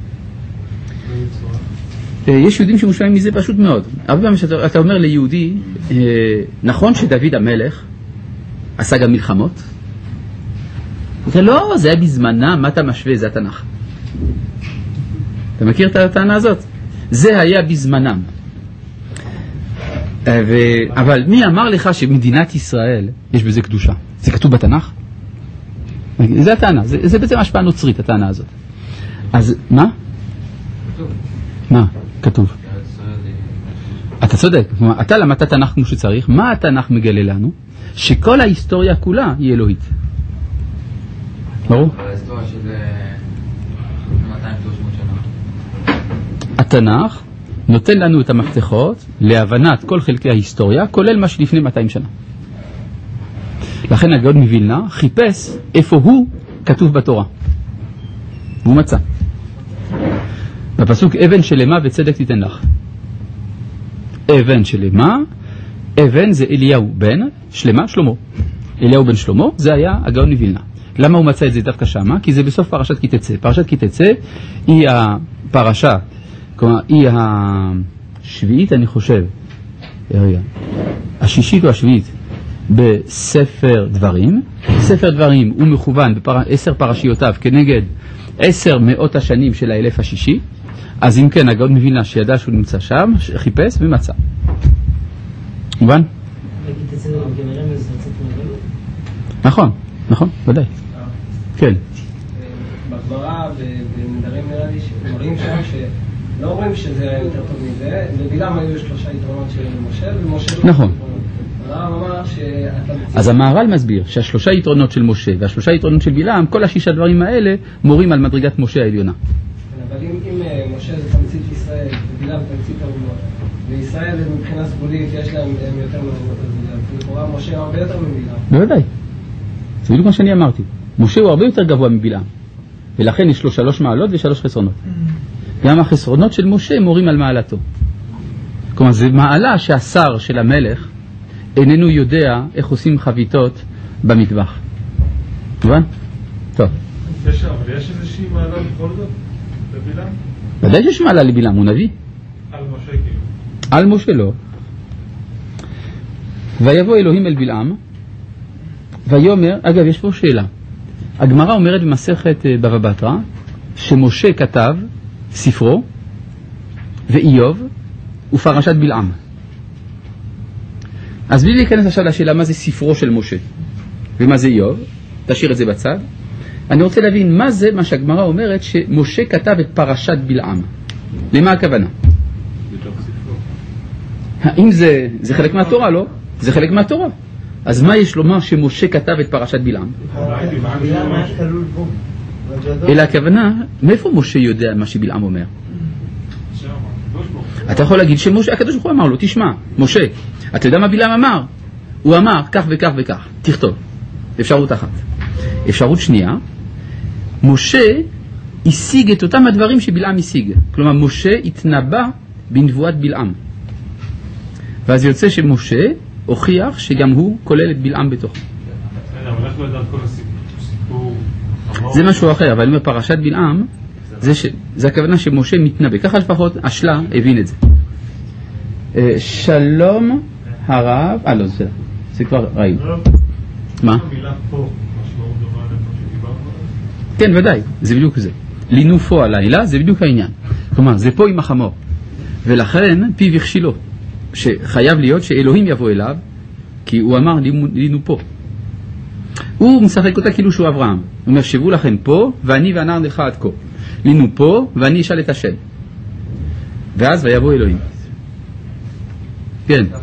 S1: יש יהודים שמושפעים מזה פשוט מאוד. הרבה פעמים שאתה אומר ליהודי, נכון שדוד המלך עשה גם מלחמות? אתה לא, זה היה בזמנה, מה אתה משווה? זה התנ"ך. אתה מכיר את הטענה הזאת? זה היה בזמנם. אבל מי אמר לך שמדינת ישראל יש בזה קדושה? זה כתוב בתנ"ך? זה הטענה, זה בעצם השפעה נוצרית, הטענה הזאת. אז מה? מה? כתוב. אתה צודק, אתה למדת תנ"ך כמו שצריך, מה התנ"ך מגלה לנו? שכל ההיסטוריה כולה היא אלוהית. ברור?
S9: ההיסטוריה של 200-300 שנה.
S1: התנ"ך נותן לנו את המפתחות להבנת כל חלקי ההיסטוריה, כולל מה שלפני 200 שנה. לכן הגאון מווילנה חיפש איפה הוא כתוב בתורה. והוא מצא. בפסוק אבן שלמה וצדק תיתן לך. אבן שלמה, אבן זה אליהו בן שלמה, שלמה. אליהו בן שלמה, זה היה הגאון מווילנה. למה הוא מצא את זה דווקא שמה? כי זה בסוף פרשת כי תצא. פרשת כי תצא היא הפרשה, כלומר היא השביעית אני חושב, השישית או השביעית בספר דברים. ספר דברים הוא מכוון ב10 פרשיותיו כנגד 10 מאות השנים של האלף השישי. אז אם כן, הגאון מווילנה שידע שהוא נמצא שם, חיפש ומצא. מובן? נכון, נכון, ודאי. כן.
S6: בגמרא, בנדרים נראה לי, שמראים שם שלא אומרים שזה היה יותר טוב מזה, ובלעם היו 3 יתרונות של משה, ומשה לא...
S1: נכון.
S6: הרב אמר שאתה...
S1: אז המהר"ל מסביר שה3 יתרונות של משה וה3 יתרונות של בלעם, כל 6 דברים האלה מורים על מדרגת משה העליונה.
S6: אבל אם משה זה תמצית ישראל, ובלעם תמצית האומות, וישראל מבחינה סגולית יש להם יותר מהאומות אז לכאורה משה הרבה יותר מבלעם.
S1: בוודאי. זה בדיוק מה שאני אמרתי. משה הוא הרבה יותר גבוה מבלעם, ולכן יש לו 3 מעלות ו3 חסרונות. גם החסרונות של משה מורים על מעלתו. כלומר, זה מעלה שהשר של המלך איננו יודע איך עושים חביתות במטבח. מובן? טוב.
S7: אבל יש איזושהי מעלה בכל זאת לבלעם?
S1: ודאי שיש מעלה לבלעם, הוא נביא.
S7: על משה כאילו.
S1: על משה לא. ויבוא אלוהים אל בלעם, ויאמר, אגב יש פה שאלה. הגמרא אומרת במסכת בבא בתרא, שמשה כתב ספרו ואיוב ופרשת בלעם. אז בלי להיכנס עכשיו לשאלה מה זה ספרו של משה ומה זה איוב, תשאיר את זה בצד. אני רוצה להבין מה זה מה שהגמרא אומרת שמשה כתב את פרשת בלעם. למה הכוונה? האם זה חלק מהתורה, לא? זה חלק מהתורה. אז מה יש לומר שמשה כתב את פרשת בלעם?
S4: בלעם היה כלול בו.
S1: אלא הכוונה, מאיפה משה יודע מה שבלעם אומר? אתה יכול להגיד שמשה, הקדוש ברוך הוא אמר לו, תשמע, משה, אתה יודע מה בלעם אמר? הוא אמר כך וכך וכך, תכתוב. אפשרות אחת. אפשרות שנייה, משה השיג את אותם הדברים שבלעם השיג. כלומר, משה התנבא בנבואת בלעם. ואז יוצא שמשה הוכיח שגם הוא כולל את בלעם בתוך.
S7: אבל איך לא ידעת כל הסיפור?
S1: זה משהו אחר, אבל בפרשת בלעם, זה הכוונה שמשה מתנבא. ככה לפחות השלה הבין את זה. שלום הרב, לא, זה כבר ראינו. מה?
S7: המילה פה, משמעות דומה למה שדיברנו?
S1: כן, ודאי, זה בדיוק זה. לינו פה הלילה, זה בדיוק העניין. כלומר, זה פה עם החמור. ולכן פיו הכשילו. שחייב להיות שאלוהים יבוא אליו, כי הוא אמר לינו פה. הוא משחק אותה כאילו שהוא אברהם. הוא אומר, שבו לכם פה, ואני והנער נלך עד כה. לינו פה, ואני אשאל את השם. ואז ויבוא אלוהים. כן.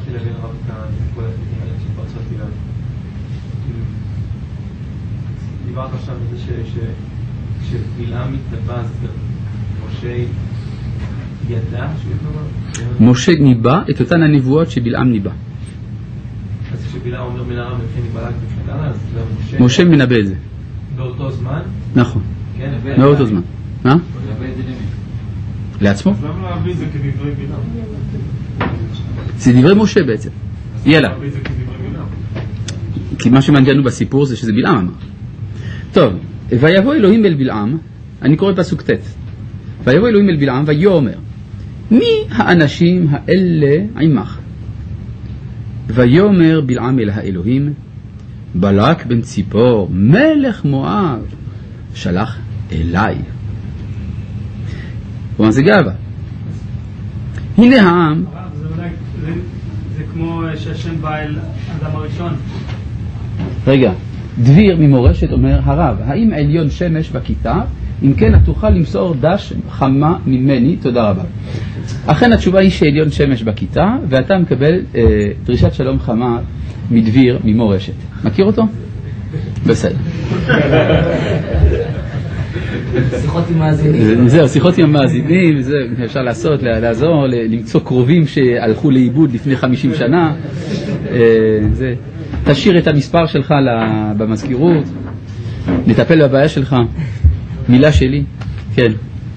S3: דיברת עכשיו על זה שבלעם מתנבא, אז משה ידע שהוא יתנבא?
S1: משה ניבא את אותן הנבואות שבלעם ניבא.
S3: אז כשבלעם אומר מן העם וכן יבלק וקטנה, אז
S1: משה מנבא את זה.
S3: באותו זמן?
S1: נכון,
S3: כן,
S1: באותו זמן. מה?
S9: הוא נבא את זה למי?
S1: לעצמו?
S2: אז למה להביא את זה כדברי בלעם?
S1: זה דברי משה בעצם. יאללה.
S2: להביא את זה כדברי בלעם.
S1: כי מה שמעניין בסיפור זה שזה בלעם אמר. טוב, ויבוא אלוהים אל בלעם, אני קורא פסוק ט', ויבוא אלוהים אל בלעם ויאמר, מי האנשים האלה עמך? ויאמר בלעם אל האלוהים, בלק בן ציפור מלך מואב שלח אליי. כלומר זה גאווה. הנה העם.
S5: זה כמו שהשם בא אל אדם הראשון.
S1: רגע, דביר ממורשת אומר, הרב, האם עליון שמש בכיתה? אם כן, תוכל למסור דש חמה ממני, תודה רבה. אכן התשובה היא שעליון שמש בכיתה, ואתה מקבל דרישת שלום חמה מדביר ממורשת. מכיר אותו? בסדר.
S4: שיחות עם מאזינים.
S1: זהו, שיחות עם המאזינים, זה אפשר לעשות, לעזור, למצוא קרובים שהלכו לאיבוד לפני 50 שנה. תשאיר את המספר שלך במזכירות, נטפל בבעיה שלך. מילה שלי, כן.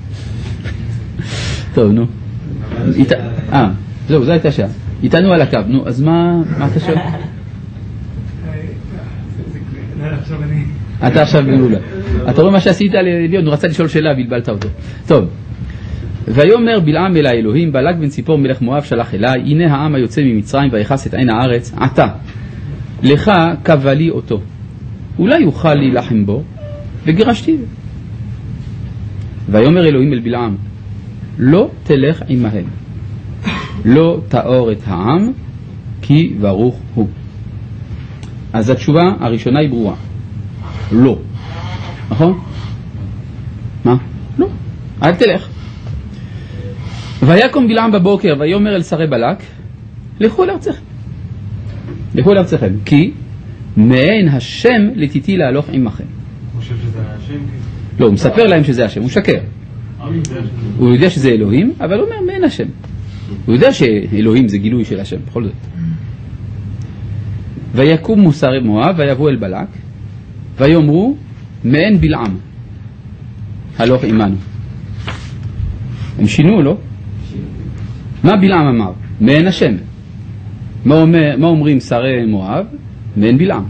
S1: טוב, נו. זהו, זו הייתה שעה. איתנו על הקו, נו, אז מה אתה שואל? אתה עכשיו בנולה. אתה רואה מה שעשית לעליון, הוא רצה לשאול שאלה והלבלת אותו. טוב. ויאמר בלעם אל האלוהים, בלק בן ציפור מלך מואב שלח אליי, הנה העם היוצא ממצרים ויחס את עין הארץ, עתה, לך קבע לי אותו. אולי יוכל להילחם בו, וגירשתי. ויאמר אלוהים אל בלעם, לא תלך עמהם, לא תאור את העם, כי ברוך הוא. אז התשובה הראשונה היא ברורה. לא. נכון? מה? לא. אל תלך. ויקום בלעם בבוקר ויאמר אל שרי בלק, לכו לארצכם. לכו לארצכם, כי מעין השם לתיתי להלוך עמכם.
S2: הוא חושב שזה השם?
S1: לא, הוא מספר להם שזה השם, הוא שקר. הוא יודע שזה אלוהים, אבל הוא אומר מעין השם. הוא יודע שאלוהים זה גילוי של השם, בכל זאת. ויקום שרי מואב ויבואו אל בלק ויאמרו מעין בלעם הלוך עמנו. הם שינו, לא? מה בלעם אמר? מעין השם. מה אומרים שרי מואב? מעין בלעם.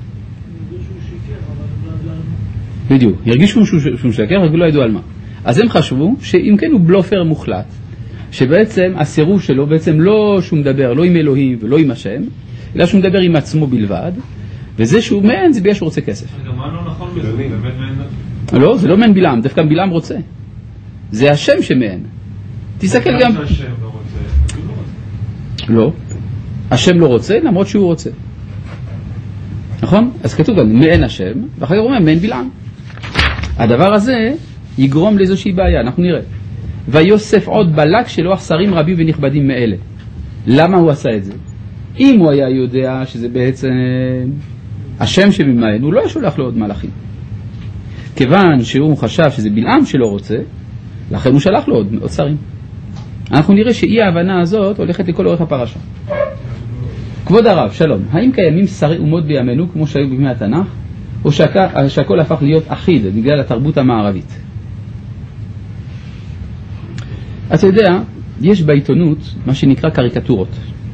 S1: בדיוק, הרגישו שהוא שקר, רק לא ידעו על מה. אז הם חשבו שאם כן הוא בלופר מוחלט, שבעצם הסירוב שלו בעצם לא שהוא מדבר לא עם אלוהים ולא עם השם, אלא שהוא מדבר עם עצמו בלבד, וזה שהוא מעין זה בגלל שהוא רוצה כסף.
S2: גם מה לא נכון בזה? באמת מעין?
S1: לא, זה לא מעין בלעם, דווקא בלעם רוצה. זה השם שמעין. תסתכל גם...
S2: השם לא רוצה.
S1: לא. השם לא רוצה למרות שהוא רוצה. נכון? אז כתוב גם מעין השם, ואחר כך הוא אומר מעין בלעם. הדבר הזה יגרום לאיזושהי בעיה, אנחנו נראה. ויוסף עוד בלק שלוח שרים רבים ונכבדים מאלה. למה הוא עשה את זה? אם הוא היה יודע שזה בעצם השם שממעין, הוא לא ישולח לו עוד מלאכים. כיוון שהוא חשב שזה בלעם שלא רוצה, לכן הוא שלח לו עוד שרים. אנחנו נראה שאי ההבנה הזאת הולכת לכל אורך הפרשה. כבוד הרב, שלום, האם קיימים שרי אומות בימינו כמו שהיו בימי התנ"ך, או שהכל הפך להיות אחיד בגלל התרבות המערבית? אתה יודע, יש בעיתונות מה שנקרא קריקטורות.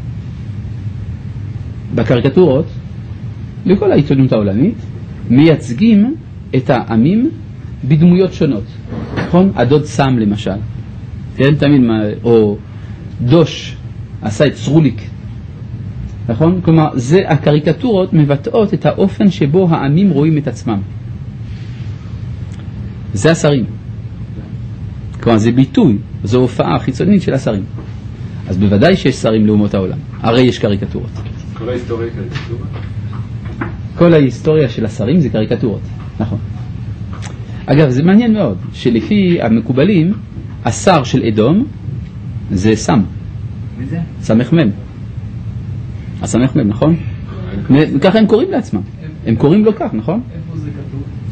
S1: בקריקטורות, לכל העיתונות העולמית, מייצגים את העמים בדמויות שונות. נכון? הדוד סם למשל. כן, תמיד, או דוש עשה את צרוליק. נכון? כלומר, הקריקטורות מבטאות את האופן שבו העמים רואים את עצמם. זה השרים. כלומר, זה ביטוי, זו הופעה חיצונית של השרים. אז בוודאי שיש שרים לאומות העולם. הרי יש קריקטורות.
S7: כל ההיסטוריה היא קריקטורה?
S1: כל ההיסטוריה של השרים זה קריקטורות. נכון. אגב, זה מעניין מאוד, שלפי המקובלים, השר של אדום זה סם.
S9: מי זה?
S1: סמך מם. הסמך מם, נכון? ככה הם קוראים לעצמם. הם קוראים לו כך, נכון?
S8: איפה זה כתוב?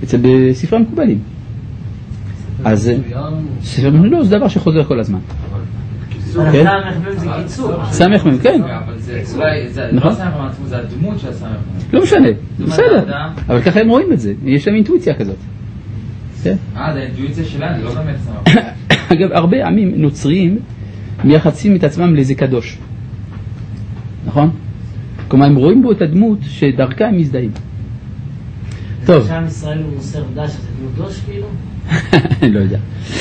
S1: בספרי המקובלים. אז לא, זה דבר שחוזר כל הזמן.
S4: אבל סמך מם זה קיצור.
S1: סמך מם, כן.
S9: אבל זה לא סמך מם עצמו, זה הדמות של הסמך מם.
S1: לא משנה, בסדר. אבל ככה הם רואים את זה, יש להם אינטואיציה כזאת.
S9: זה האינטואיציה שלהם, זה לא באמת סמך מם.
S1: אגב, הרבה עמים נוצריים מייחסים את עצמם לאיזה קדוש. נכון? כלומר, הם רואים בו את הדמות שדרכה הם מזדהים. טוב.
S4: שם ישראל הוא מוסר דש, זה דמות דוש כאילו?
S1: אני לא יודע.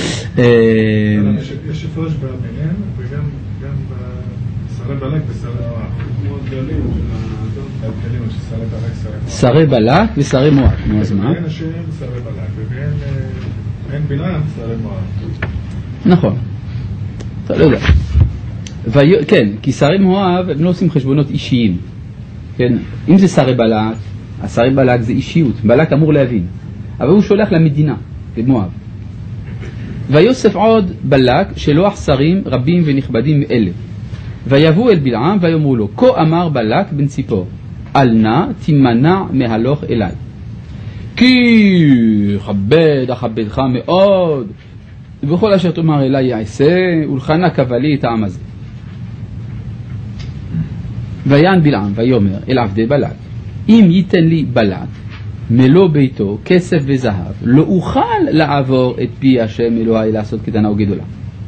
S10: יש הפרש ביניהם וגם בשרי בלק ושרי מואב. כמו הדגלים של שרי בלק,
S1: שרי בלק ושרי מואב. נו, אז מה?
S10: ואין השם שרי בלק ואין בלעם שרי מואב.
S1: נכון. אתה לא יודע. כן, כי שרי מואב הם לא עושים חשבונות אישיים. כן? אם זה שרי בלק, השרי בלק זה אישיות. בלק אמור להבין. אבל הוא שולח למדינה, למואב. ויוסף עוד בלק שלוח שרים רבים ונכבדים אלה. ויבוא אל בלעם ויאמרו לו, כה אמר בלק בן ציפור, אל נא תימנע מהלוך אליי. כי אכבדך מאוד, ובכל אשר תאמר אליי יעשה, ולכנה קבלי את העם הזה. ויען בלעם ויאמר אל עבדי בלק, אם ייתן לי בלק מלוא ביתו כסף וזהב, לא אוכל לעבור את פי השם אלוהי לעשות קטנה או גדולה.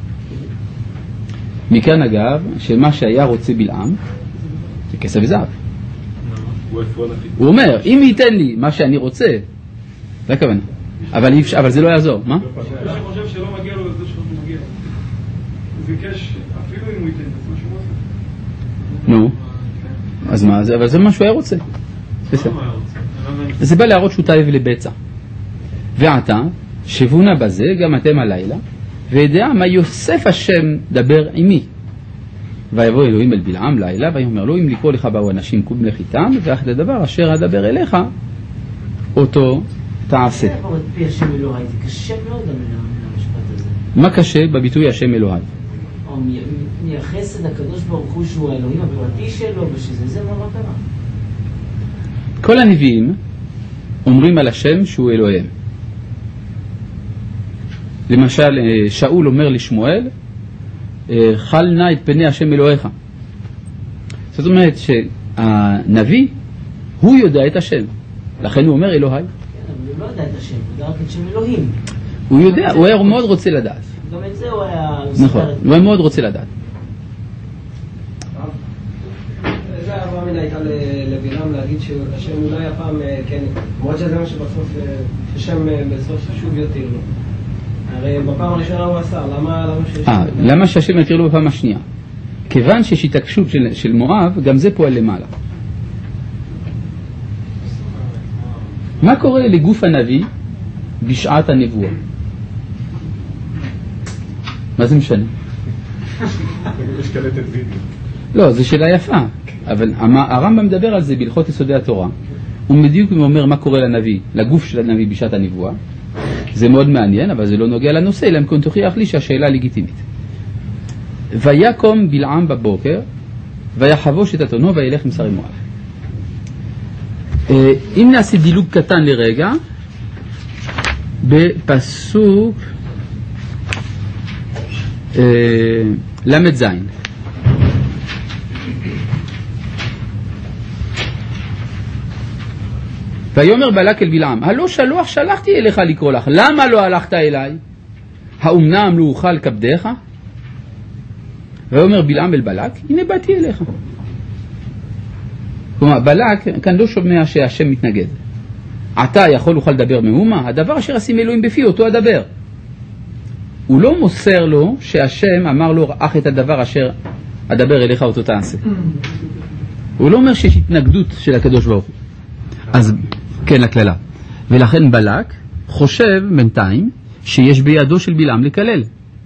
S1: מכאן אגב שמה שהיה רוצה בלעם זה כסף וזהב. הוא אומר אם ייתן לי מה שאני רוצה, זה הכוונה, אבל זה לא יעזור. מה?
S2: אני חושב שלא מגיע לו לזה שלא מגיע. הוא ביקש אפילו אם הוא ייתן את מה שהוא רוצה.
S1: נו, אז מה? אבל זה מה שהוא היה רוצה. זה בא להראות שהוא תאב לבצע. ועתה שבונה בזה גם אתם הלילה, וידע מה יוסף השם דבר עמי. ויבוא אלוהים אל בלעם לילה ויאמר לו, אם לקרוא לך באו אנשים קום לך איתם, ואחד הדבר אשר אדבר אליך אותו תעשה.
S4: לעבור את פי השם אלוהי, זה קשה מאוד המשפט הזה.
S1: מה קשה בביטוי השם אלוהי?
S4: או מייחס את הקדוש ברוך הוא שהוא האלוהים הפרטי שלו, ושזה מה קרה.
S1: כל הנביאים אומרים על השם שהוא אלוהים. למשל שאול אומר לשמואל, חל נא את פני השם אלוהיך. זאת אומרת שהנביא הוא יודע את השם, לכן הוא אומר אלוהי.
S4: כן, אבל הוא לא יודע את השם, הוא יודע רק את שם אלוהים.
S1: הוא יודע, הוא היה מאוד רוצה לדעת.
S4: גם את זה הוא היה...
S1: נכון, הוא היה מאוד רוצה לדעת.
S6: זה הרב מן הייתה לבלעם להגיד שהשם אולי הפעם כן, למרות שזה מה שבסוף, ששם בסוף שוב יותיר לו. הרי בפעם הראשונה הוא עשה,
S1: למה שהשם יתיר לו בפעם השנייה? כיוון שיש התעקשות של מואב, גם זה פועל למעלה. מה קורה לגוף הנביא בשעת הנבואה? מה זה משנה?
S10: יש קלטת וידאו.
S1: לא, זו שאלה יפה, אבל הרמב"ם מדבר על זה בהלכות יסודי התורה. הוא בדיוק אומר מה קורה לנביא, לגוף של הנביא בשעת הנבואה. זה מאוד מעניין, אבל זה לא נוגע לנושא, אלא אם כן תוכיח לי שהשאלה לגיטימית. ויקום בלעם בבוקר, ויחבוש את אתונו וילך עם שרי מואב. אם נעשה דילוג קטן לרגע, בפסוק למד זין. ויאמר בלק אל בלעם, הלא שלוח שלחתי אליך לקרוא לך, למה לא הלכת אליי? האומנם לא אוכל כבדיך? ויאמר בלעם אל בלק, הנה באתי אליך. כלומר, בלק כאן לא שומע שהשם מתנגד. אתה יכול אוכל לדבר מאומה, הדבר אשר עשים אלוהים בפי, אותו הדבר. הוא לא מוסר לו שהשם אמר לו, אך את הדבר אשר אדבר אליך אותו תעשה. הוא לא אומר שיש התנגדות של הקדוש ברוך הוא. אז כן, לכללה. ולכן בלק חושב בינתיים שיש בידו של בלעם לקלל.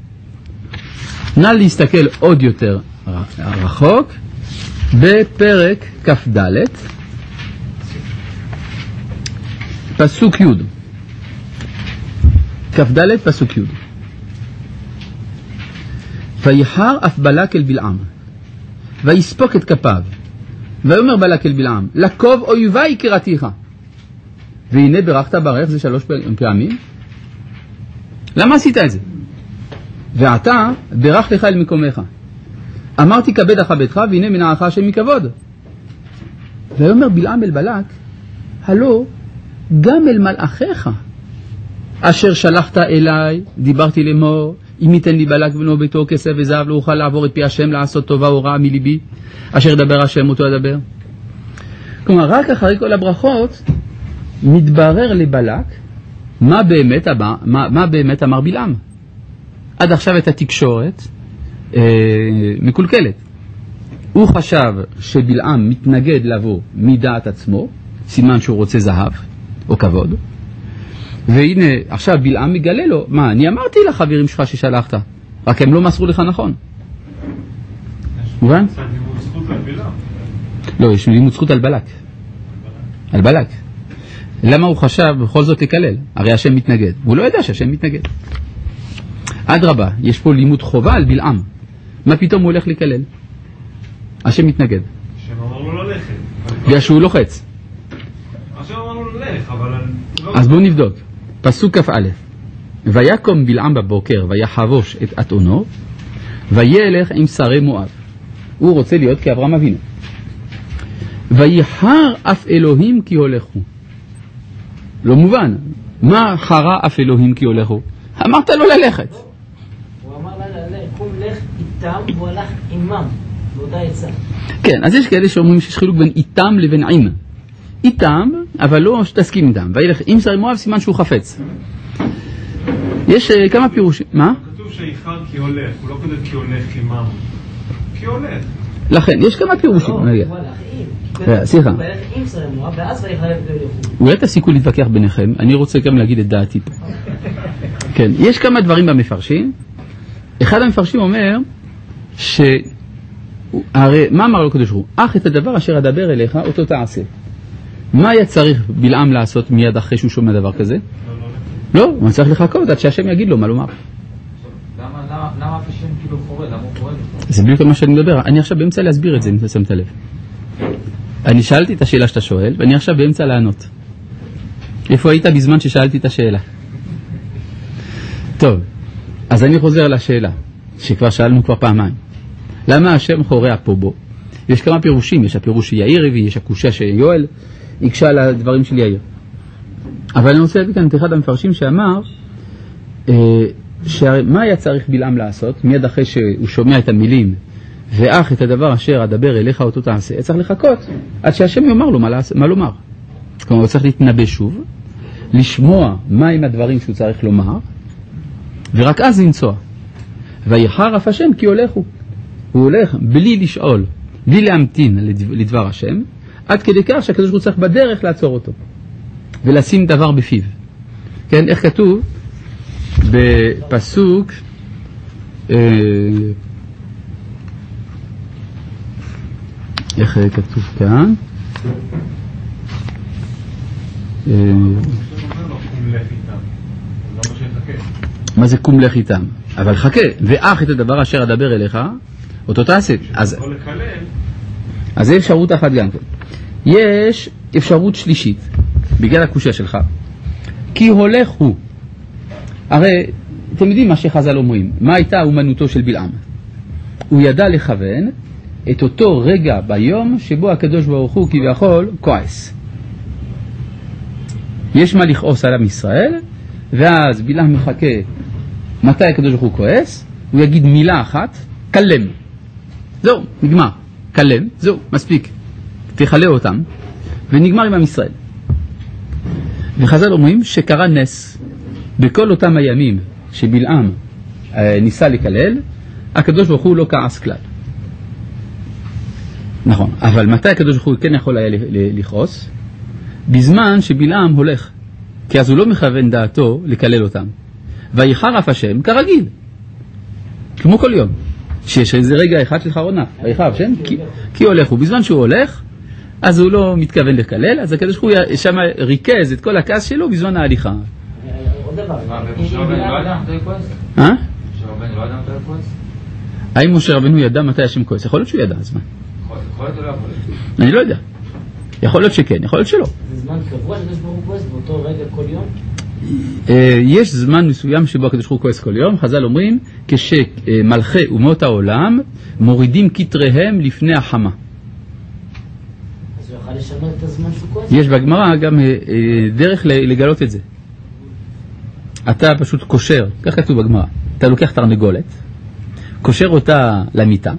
S1: נא להסתכל עוד יותר רחוק בפרק כ"ד פסוק י'. כ"ד פסוק י'. ויחר אף בלק אל בלעם ויספוק את כפיו ויאמר בלק אל בלעם, לקוב אויבי קראתיך. והנה ברכת ברך זה 3 פעמים. למה עשית את זה? ואתה ברך לך אל מקומך. אמרתי כבד אחר ביתך והנה מנעך השם מכבוד. ואומר בלעם אל בלק, הלא גם אל מלאכיך אשר שלחת אליי דיברתי לאמור, אם ייתן לי בלק בנו ביתו כסף וזהב לא אוכל לעבור את פי השם לעשות טובה או רעה מליבי אשר דבר השם אותו אדבר. כלומר רק אחרי כל הברכות מתברר לבלק מה באמת אמר בלעם. עד עכשיו את התקשורת מקולקלת. הוא חשב שבלעם מתנגד לבוא מדעת עצמו, סימן שהוא רוצה זהב או כבוד, והנה עכשיו בלעם מגלה לו, מה, אני אמרתי לחברים שלך ששלחת, רק הם לא מסרו לך נכון. מובן?
S10: יש לימוד זכות על בלעם.
S1: לא, יש לימוד זכות על בלק. על בלק. למה הוא חשב בכל זאת לקלל? הרי השם מתנגד. הוא לא ידע שהשם מתנגד. עד רבה, יש פה לימוד חובה על בלעם. מה פתאום הוא הולך לקלל? השם מתנגד.
S10: השם אמר לו ללכת.
S1: בגלל שהוא לוחץ.
S10: השם אמר לו ללך, אבל...
S1: אז בואו נבדוק. פסוק כ"א. ויקום בלעם בבוקר ויחבוש את אתונו וילך עם שרי מואב. הוא רוצה להיות כאברהם אבינו. ויחר אף אלוהים כי הולכו. לא מובן. מה חרה אף אלוהים כי הולכו? אמרת לו ללכת.
S4: הוא אמר קום לך איתם והוא הלך עמם באותה עצה.
S1: כן, אז יש כאלה שאומרים שיש חילוק בין איתם לבין עם. איתם, אבל לא שתסכים איתם. וילך עם שרי מואב סימן שהוא חפץ. יש כמה פירושים. מה?
S10: כתוב שיחר כי הולך, הוא לא כותב כי הולך עמם. כי הולך.
S1: לכן, יש כמה פירושים.
S4: הוא הלך עם.
S1: סליחה.
S4: הוא הלך עם שרי מואב ואז ויחלב ויוכו.
S1: אולי תסיקו להתווכח ביניכם, אני רוצה גם להגיד את דעתי פה. כן, יש כמה דברים במפרשים. אחד המפרשים אומר הרי מה אמר לו הקדוש ברוך הוא? אך את הדבר אשר אדבר אליך אותו תעשה. מה היה צריך בלעם לעשות מיד אחרי שהוא שומע דבר כזה? לא, הוא צריך לחכות עד שהשם יגיד לו מה לומר.
S9: למה השם כאילו חורה? למה הוא חורה?
S1: זה בדיוק מה שאני מדבר. אני עכשיו באמצע להסביר את זה, אם אתה שמת לב. אני שאלתי את השאלה שאתה שואל, ואני עכשיו באמצע לענות. איפה היית בזמן ששאלתי את השאלה? טוב, אז אני חוזר לשאלה, שכבר שאלנו כבר פעמיים. למה השם חורע פה בו? יש כמה פירושים, יש הפירוש שיאיר הביא, יש הקושה שיואל יקשה על הדברים של יאיר. אבל אני רוצה להביא כאן את אחד המפרשים שאמר, מה היה צריך בלעם לעשות, מיד אחרי שהוא שומע את המילים, ואך את הדבר אשר אדבר אליך אותו תעשה, היה צריך לחכות עד שהשם יאמר לו מה לומר. כלומר, הוא צריך להתנבא שוב, לשמוע מהם הדברים שהוא צריך לומר, ורק אז לנסוע. ויחר אף השם כי הולכו. הוא הולך בלי לשאול, בלי להמתין לדבר השם, עד כדי כך שהקדוש ברוך הוא צריך בדרך לעצור אותו, ולשים דבר בפיו. כן, איך כתוב? בפסוק איך כתוב כאן? מה זה קום לך איתם? אבל חכה, ואך את הדבר אשר אדבר אליך אותו תעשה. אז זה אפשרות אחת גם כן. יש אפשרות שלישית בגלל הקושיה שלך, כי הולך הוא. הרי אתם יודעים מה שחז"ל אומרים, מה הייתה אומנותו של בלעם? הוא ידע לכוון את אותו רגע ביום שבו הקדוש ברוך הוא כביכול כועס. יש מה לכעוס על עם ישראל, ואז בלעם מחכה מתי הקדוש ברוך הוא כועס, הוא יגיד מילה אחת, קלם. זהו, נגמר. קלם, זהו, מספיק. תחלה אותם, ונגמר עם עם ישראל. וחז"ל אומרים שקרה נס. בכל אותם הימים שבלעם ניסה לקלל, הקדוש ברוך הוא לא כעס כלל. נכון, אבל מתי הקדוש ברוך הוא כן יכול היה לכעוס? בזמן שבלעם הולך, כי אז הוא לא מכוון דעתו לקלל אותם. ויחר אף השם כרגיל, כמו כל יום, שיש איזה רגע אחד של חרונה, ויחר השם כי הולך, ובזמן שהוא הולך, אז הוא לא מתכוון לקלל, אז הקדוש ברוך הוא שם ריכז את כל הכעס שלו בזמן ההליכה.
S9: משה רבנו לא ידע מתי כועס?
S1: משה
S9: רבנו לא ידע מתי כועס?
S1: האם משה רבנו ידע מתי השם כועס? יכול להיות שהוא ידע, אז מה?
S9: יכול להיות או לא יכול להיות?
S1: אני לא יודע. יכול להיות שכן, יכול להיות שלא.
S4: זה זמן קבוע שהקדוש ברוך הוא כועס באותו רגע כל יום?
S1: יש זמן מסוים שבו הקדוש ברוך הוא כועס כל יום. חז"ל אומרים, כשמלכי אומות העולם מורידים כתריהם לפני החמה.
S4: אז הוא יוכל לשמר את הזמן שהוא כועס?
S1: יש בגמרא גם דרך לגלות את זה. אתה פשוט קושר, כך כתוב בגמרא, אתה לוקח תרנגולת, קושר אותה למיטה,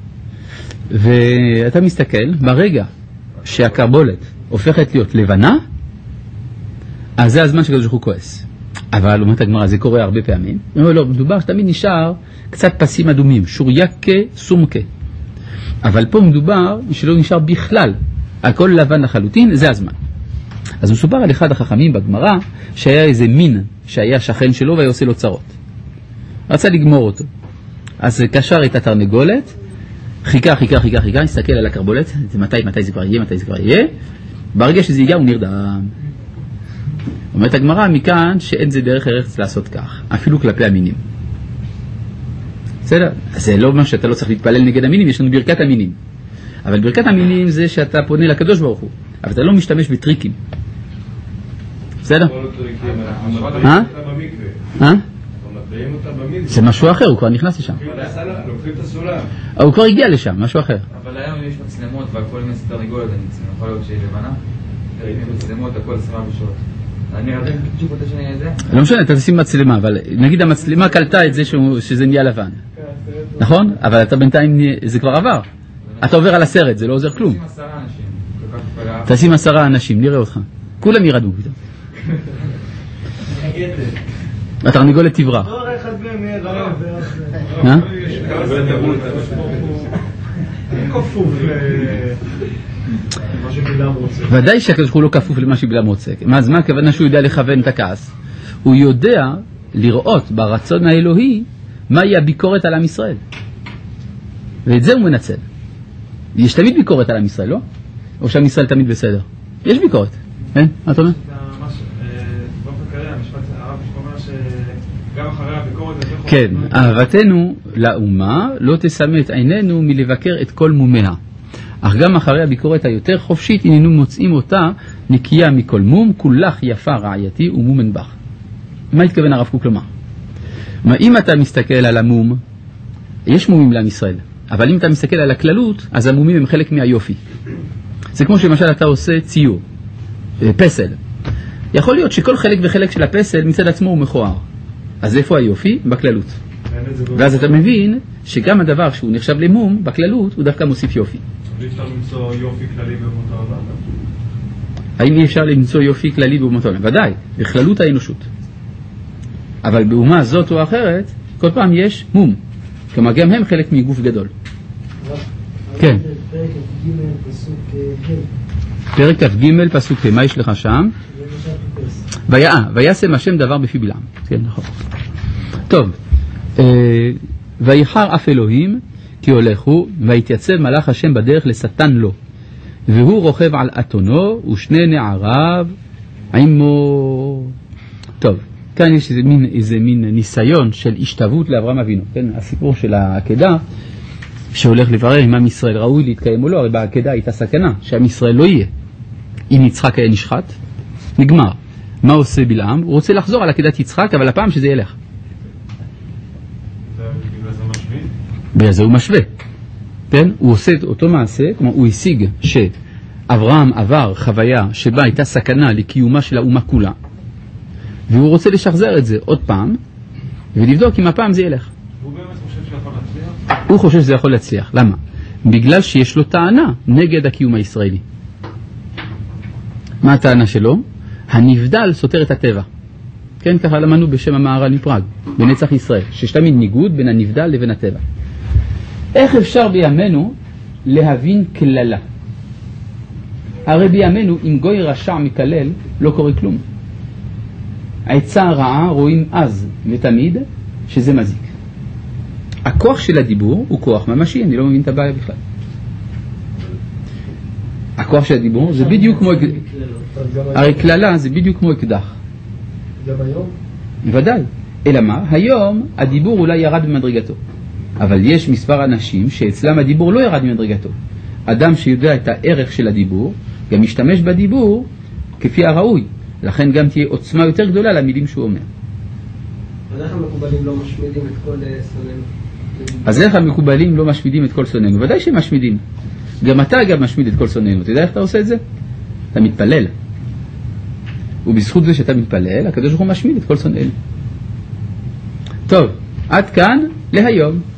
S1: ואתה מסתכל, ברגע שהקרבולת הופכת להיות לבנה, אז זה הזמן שקדוש ברוך הוא כועס. אבל אומרת הגמרא, זה קורה הרבה פעמים. לא, מדובר שתמיד נשאר קצת פסים אדומים, שוריקה סומקה. אבל פה מדובר שלא נשאר בכלל, הכל לבן לחלוטין, זה הזמן. אז הוא סופר על אחד החכמים בגמרא, שהיה איזה מין שהיה שכן שלו והיה עושה לו צרות. רצה לגמור אותו. אז קשר את התרנגולת, חיכה, הסתכל על הקרבולת, מתי זה כבר יהיה, ברגע שזה יגיע הוא נרדם. אומרת הגמרא מכאן שאין זה דרך ארץ לעשות כך, אפילו כלפי המינים. בסדר? זה לא מה שאתה לא צריך להתפלל נגד המינים, יש לנו ברכת המינים. אבל ברכת המינים זה שאתה פונה לקדוש ברוך הוא, אבל אתה לא משתמש בטריקים. בסדר? זה משהו אחר, הוא כבר נכנס לשם. הוא כבר הגיע לשם, משהו אחר.
S9: אבל היום יש מצלמות והכל עם תרנגולת, אני יכול להיות שהיא לבנה, עם מצלמות הכל 20 שעות. אני עדיין בדיוק רוצה שאני אהיה זה?
S1: לא משנה, אתה תשים מצלמה, אבל נגיד המצלמה קלטה את זה שזה נהיה לבן. נכון? אבל אתה בינתיים, זה כבר עבר. אתה עובר על הסרט, זה לא עוזר כלום. תשים 10 אנשים, נראה אותך. כולם ירדו. התרנגולת תברח. ודאי שהקדוש ברוך הוא לא כפוף למה שבלעם רוצה. אז מה הכוונה שהוא יודע לכוון את הכעס? הוא יודע לראות ברצון האלוהי מהי הביקורת על עם ישראל. ואת זה הוא מנצל. יש תמיד ביקורת על עם ישראל, לא? או שעם ישראל תמיד בסדר? יש ביקורת. כן? מה אתה אומר? כן, אהבתנו לאומה לא תשמה את עינינו מלבקר את כל מומיה. אך גם אחרי הביקורת היותר חופשית הננו מוצאים אותה נקייה מכל מום, כולך יפה רעייתי ומומן בך. מה התכוון הרב קוק לומר? אם אתה מסתכל על המום, יש מומים לעם ישראל, אבל אם אתה מסתכל על הכללות, אז המומים הם חלק מהיופי. זה כמו שלמשל אתה עושה ציור, פסל. יכול להיות שכל חלק וחלק של הפסל מצד עצמו הוא מכוער. אז איפה היופי? בכללות. ואז אתה מבין שגם הדבר שהוא נחשב למום, בכללות, הוא דווקא מוסיף יופי.
S10: אפשר למצוא יופי כללי באומות העולם?
S1: האם אי אפשר למצוא יופי כללי באומות העולם? ודאי, בכללות האנושות. אבל באומה זאת או אחרת, כל פעם יש מום. כלומר, גם הם חלק מגוף גדול. כן. פרק כ"ג פסוק ה', מה יש לך שם? וישם השם דבר בפי בלעם. כן, נכון. טוב, ויחר אף אלוהים כי הולכו, ויתייצב מלאך השם בדרך לשטן לו, והוא רוכב על אתונו ושני נעריו עמו. טוב, כאן יש איזה מין ניסיון של השתוות לאברהם אבינו, כן? הסיפור של העקדה שהולך לברר אם עם ישראל ראוי להתקיים או לא, הרי בעקדה הייתה סכנה שעם ישראל לא יהיה. אם יצחק היה נשחט, נגמר. מה עושה בלעם? הוא רוצה לחזור על עקדת יצחק, אבל הפעם שזה ילך. בגלל זה הוא משווה. כן? הוא עושה את אותו מעשה, כלומר הוא השיג שאברהם עבר חוויה שבה הייתה סכנה לקיומה של האומה כולה, והוא רוצה לשחזר את זה עוד פעם, ולבדוק אם הפעם זה ילך.
S10: הוא באמת חושב שיכול להצליח?
S1: הוא חושב שזה יכול להצליח. למה? בגלל שיש לו טענה נגד הקיום הישראלי. מה הטענה שלו? הנבדל סותר את הטבע. כן, ככה למדנו בשם המהר"ל מפראג, בנצח ישראל, שיש תמיד ניגוד בין הנבדל לבין הטבע. איך אפשר בימינו להבין כללה? הרי בימינו אם גוי רשע מקלל לא קורה כלום. העצה הרעה רואים אז ותמיד שזה מזיק. הכוח של הדיבור הוא כוח ממשי, אני לא מבין את הבעיה בכלל. הכוח של הדיבור זה בדיוק כמו הרי כללה זה בדיוק כמו אקדח.
S6: גם היום?
S1: ודאי. אלא מה? היום הדיבור אולי ירד במדרגתו, אבל יש מספר אנשים שאצלם הדיבור לא ירד במדרגתו. אדם שיודע את הערך של הדיבור גם משתמש בדיבור כפי הראוי. לכן גם תהיה עוצמה יותר גדולה למילים שהוא אומר.
S6: אז איך המקובלים לא משמידים את כל שונאינו?
S1: אז איך המקובלים לא משמידים את כל שונאינו? ודאי שהם משמידים. גם אתה אגב משמיד את כל שונאינו. אתה יודע איך אתה עושה את זה? אתה מתפלל. ובזכות זה שאתה מתפלל, הקדוש ברוך הוא משמיד את כל שונאינו. טוב, עד כאן להיום.